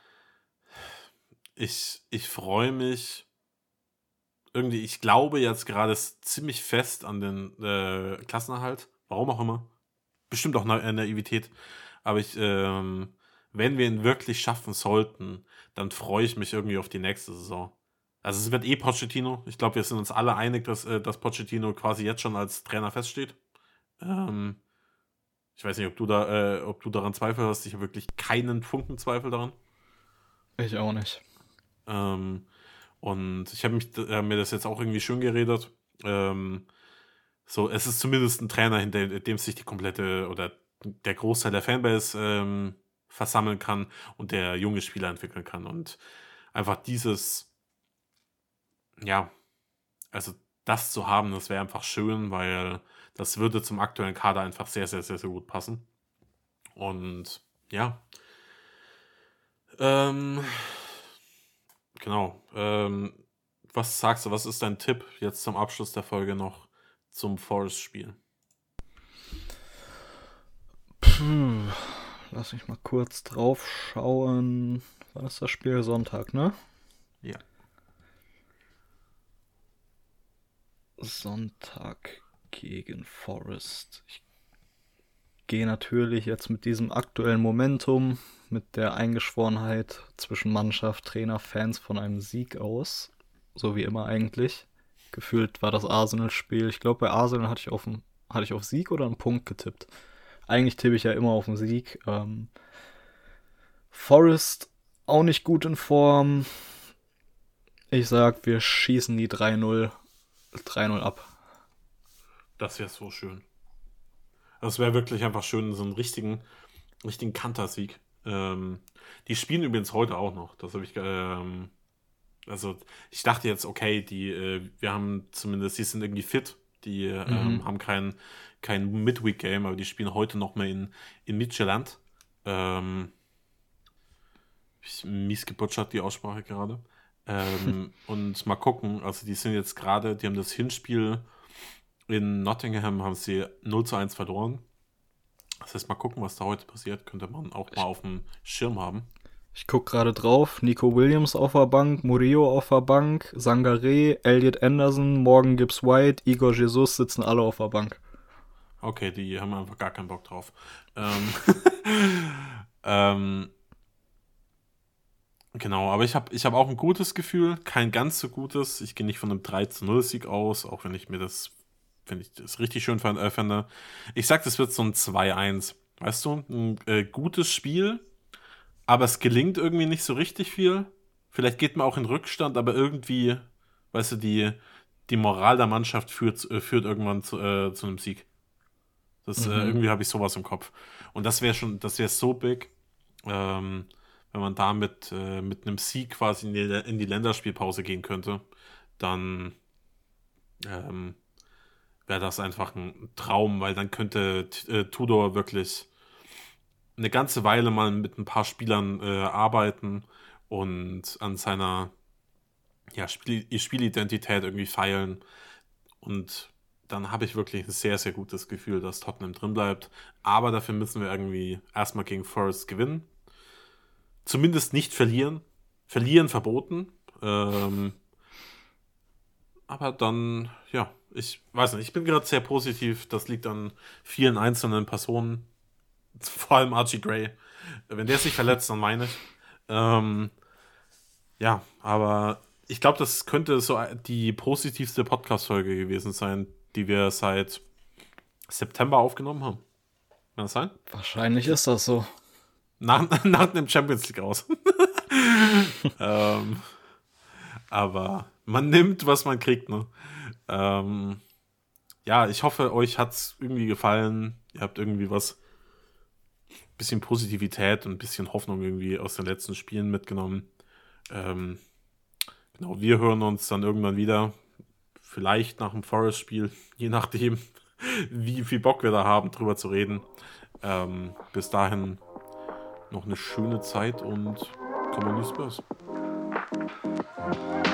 ich, ich freue mich. Irgendwie, ich glaube jetzt gerade ziemlich fest an den äh, Klassenerhalt. Warum auch immer. Bestimmt auch Na äh, Naivität. Aber ich, ähm, wenn wir ihn wirklich schaffen sollten, dann freue ich mich irgendwie auf die nächste Saison. Also es wird eh Pochettino. Ich glaube, wir sind uns alle einig, dass, äh, dass Pochettino quasi jetzt schon als Trainer feststeht. Ähm, ich weiß nicht, ob du da, äh, ob du daran Zweifel hast. Ich habe wirklich keinen Funken Zweifel daran. Ich auch nicht. Ähm, und ich habe mich äh, mir das jetzt auch irgendwie schön geredet. Ähm, so, es ist zumindest ein Trainer, hinter dem sich die komplette oder der Großteil der Fanbase ähm, versammeln kann und der junge Spieler entwickeln kann. Und einfach dieses, ja, also das zu haben, das wäre einfach schön, weil das würde zum aktuellen Kader einfach sehr, sehr, sehr, sehr gut passen. Und ja, ähm, genau. Ähm, was sagst du, was ist dein Tipp jetzt zum Abschluss der Folge noch zum Forest-Spiel? Puh, lass mich mal kurz drauf schauen. Wann ist das Spiel? Sonntag, ne? Ja. Sonntag gegen Forest. Ich gehe natürlich jetzt mit diesem aktuellen Momentum, mit der Eingeschworenheit zwischen Mannschaft, Trainer, Fans von einem Sieg aus. So wie immer eigentlich. Gefühlt war das Arsenal-Spiel. Ich glaube, bei Arsenal hatte ich auf, einen, hatte ich auf Sieg oder einen Punkt getippt. Eigentlich tippe ich ja immer auf den Sieg. Ähm, Forest auch nicht gut in Form. Ich sag, wir schießen die drei null drei null ab. Das wäre so schön. Das wäre wirklich einfach schön, so einen richtigen, richtigen Kantersieg. Ähm, die spielen übrigens heute auch noch. Das habe ich, ähm, also ich dachte jetzt, okay, die, äh, wir haben zumindest, die sind irgendwie fit. Die Mhm. ähm, haben kein, kein Midweek-Game, aber die spielen heute noch mal in, in Midtjylland. Ähm, ich mies gebutschert, die Aussprache gerade. Ähm, und mal gucken, also die sind jetzt gerade, die haben das Hinspiel in Nottingham, haben sie null zu eins verloren. Das heißt, mal gucken, was da heute passiert, könnte man auch mal auf dem Schirm haben. Ich guck gerade drauf, Nico Williams auf der Bank, Murillo auf der Bank, Sangaré, Elliot Anderson, Morgan Gibbs-White, Igor Jesus sitzen alle auf der Bank. Okay, die haben einfach gar keinen Bock drauf. Ähm, ähm, genau, aber ich habe ich hab auch ein gutes Gefühl, kein ganz so gutes. Ich gehe nicht von einem drei zu null Sieg aus, auch wenn ich mir das, wenn ich das richtig schön fand, äh, fände. Ich sag, das wird so ein zwei eins. Weißt du, ein äh, gutes Spiel, aber es gelingt irgendwie nicht so richtig viel. Vielleicht geht man auch in Rückstand, aber irgendwie, weißt du, die, die Moral der Mannschaft führt, äh, führt irgendwann zu, äh, zu einem Sieg. Das, äh, Mhm. irgendwie habe ich sowas im Kopf. Und das wäre schon, das wäre so big, ähm, wenn man da mit, äh, mit einem Sieg quasi in die, in die Länderspielpause gehen könnte, dann ähm, wäre das einfach ein Traum, weil dann könnte äh, Tudor wirklich eine ganze Weile mal mit ein paar Spielern äh, arbeiten und an seiner ja, Spiel Spielidentität irgendwie feilen. Und dann habe ich wirklich ein sehr, sehr gutes Gefühl, dass Tottenham drin bleibt. Aber dafür müssen wir irgendwie erstmal gegen Forest gewinnen. Zumindest nicht verlieren. Verlieren verboten. Ähm, aber dann, ja, ich weiß nicht, ich bin gerade sehr positiv. Das liegt an vielen einzelnen Personen. Vor allem Archie Gray. Wenn der sich verletzt, dann meine ich. Ähm, ja, aber ich glaube, das könnte so die positivste Podcast-Folge gewesen sein, die wir seit September aufgenommen haben. Kann das sein? Wahrscheinlich ist das so. Nach, nach dem Champions League aus. ähm, aber man nimmt, was man kriegt, ne? Ähm, ja, ich hoffe, euch hat es irgendwie gefallen. Ihr habt irgendwie was, bisschen Positivität und ein bisschen Hoffnung irgendwie aus den letzten Spielen mitgenommen. Ähm, genau, wir hören uns dann irgendwann wieder. Vielleicht nach dem Forest-Spiel, je nachdem, wie viel Bock wir da haben, drüber zu reden. Ähm, bis dahin noch eine schöne Zeit und Come on, you Spurs.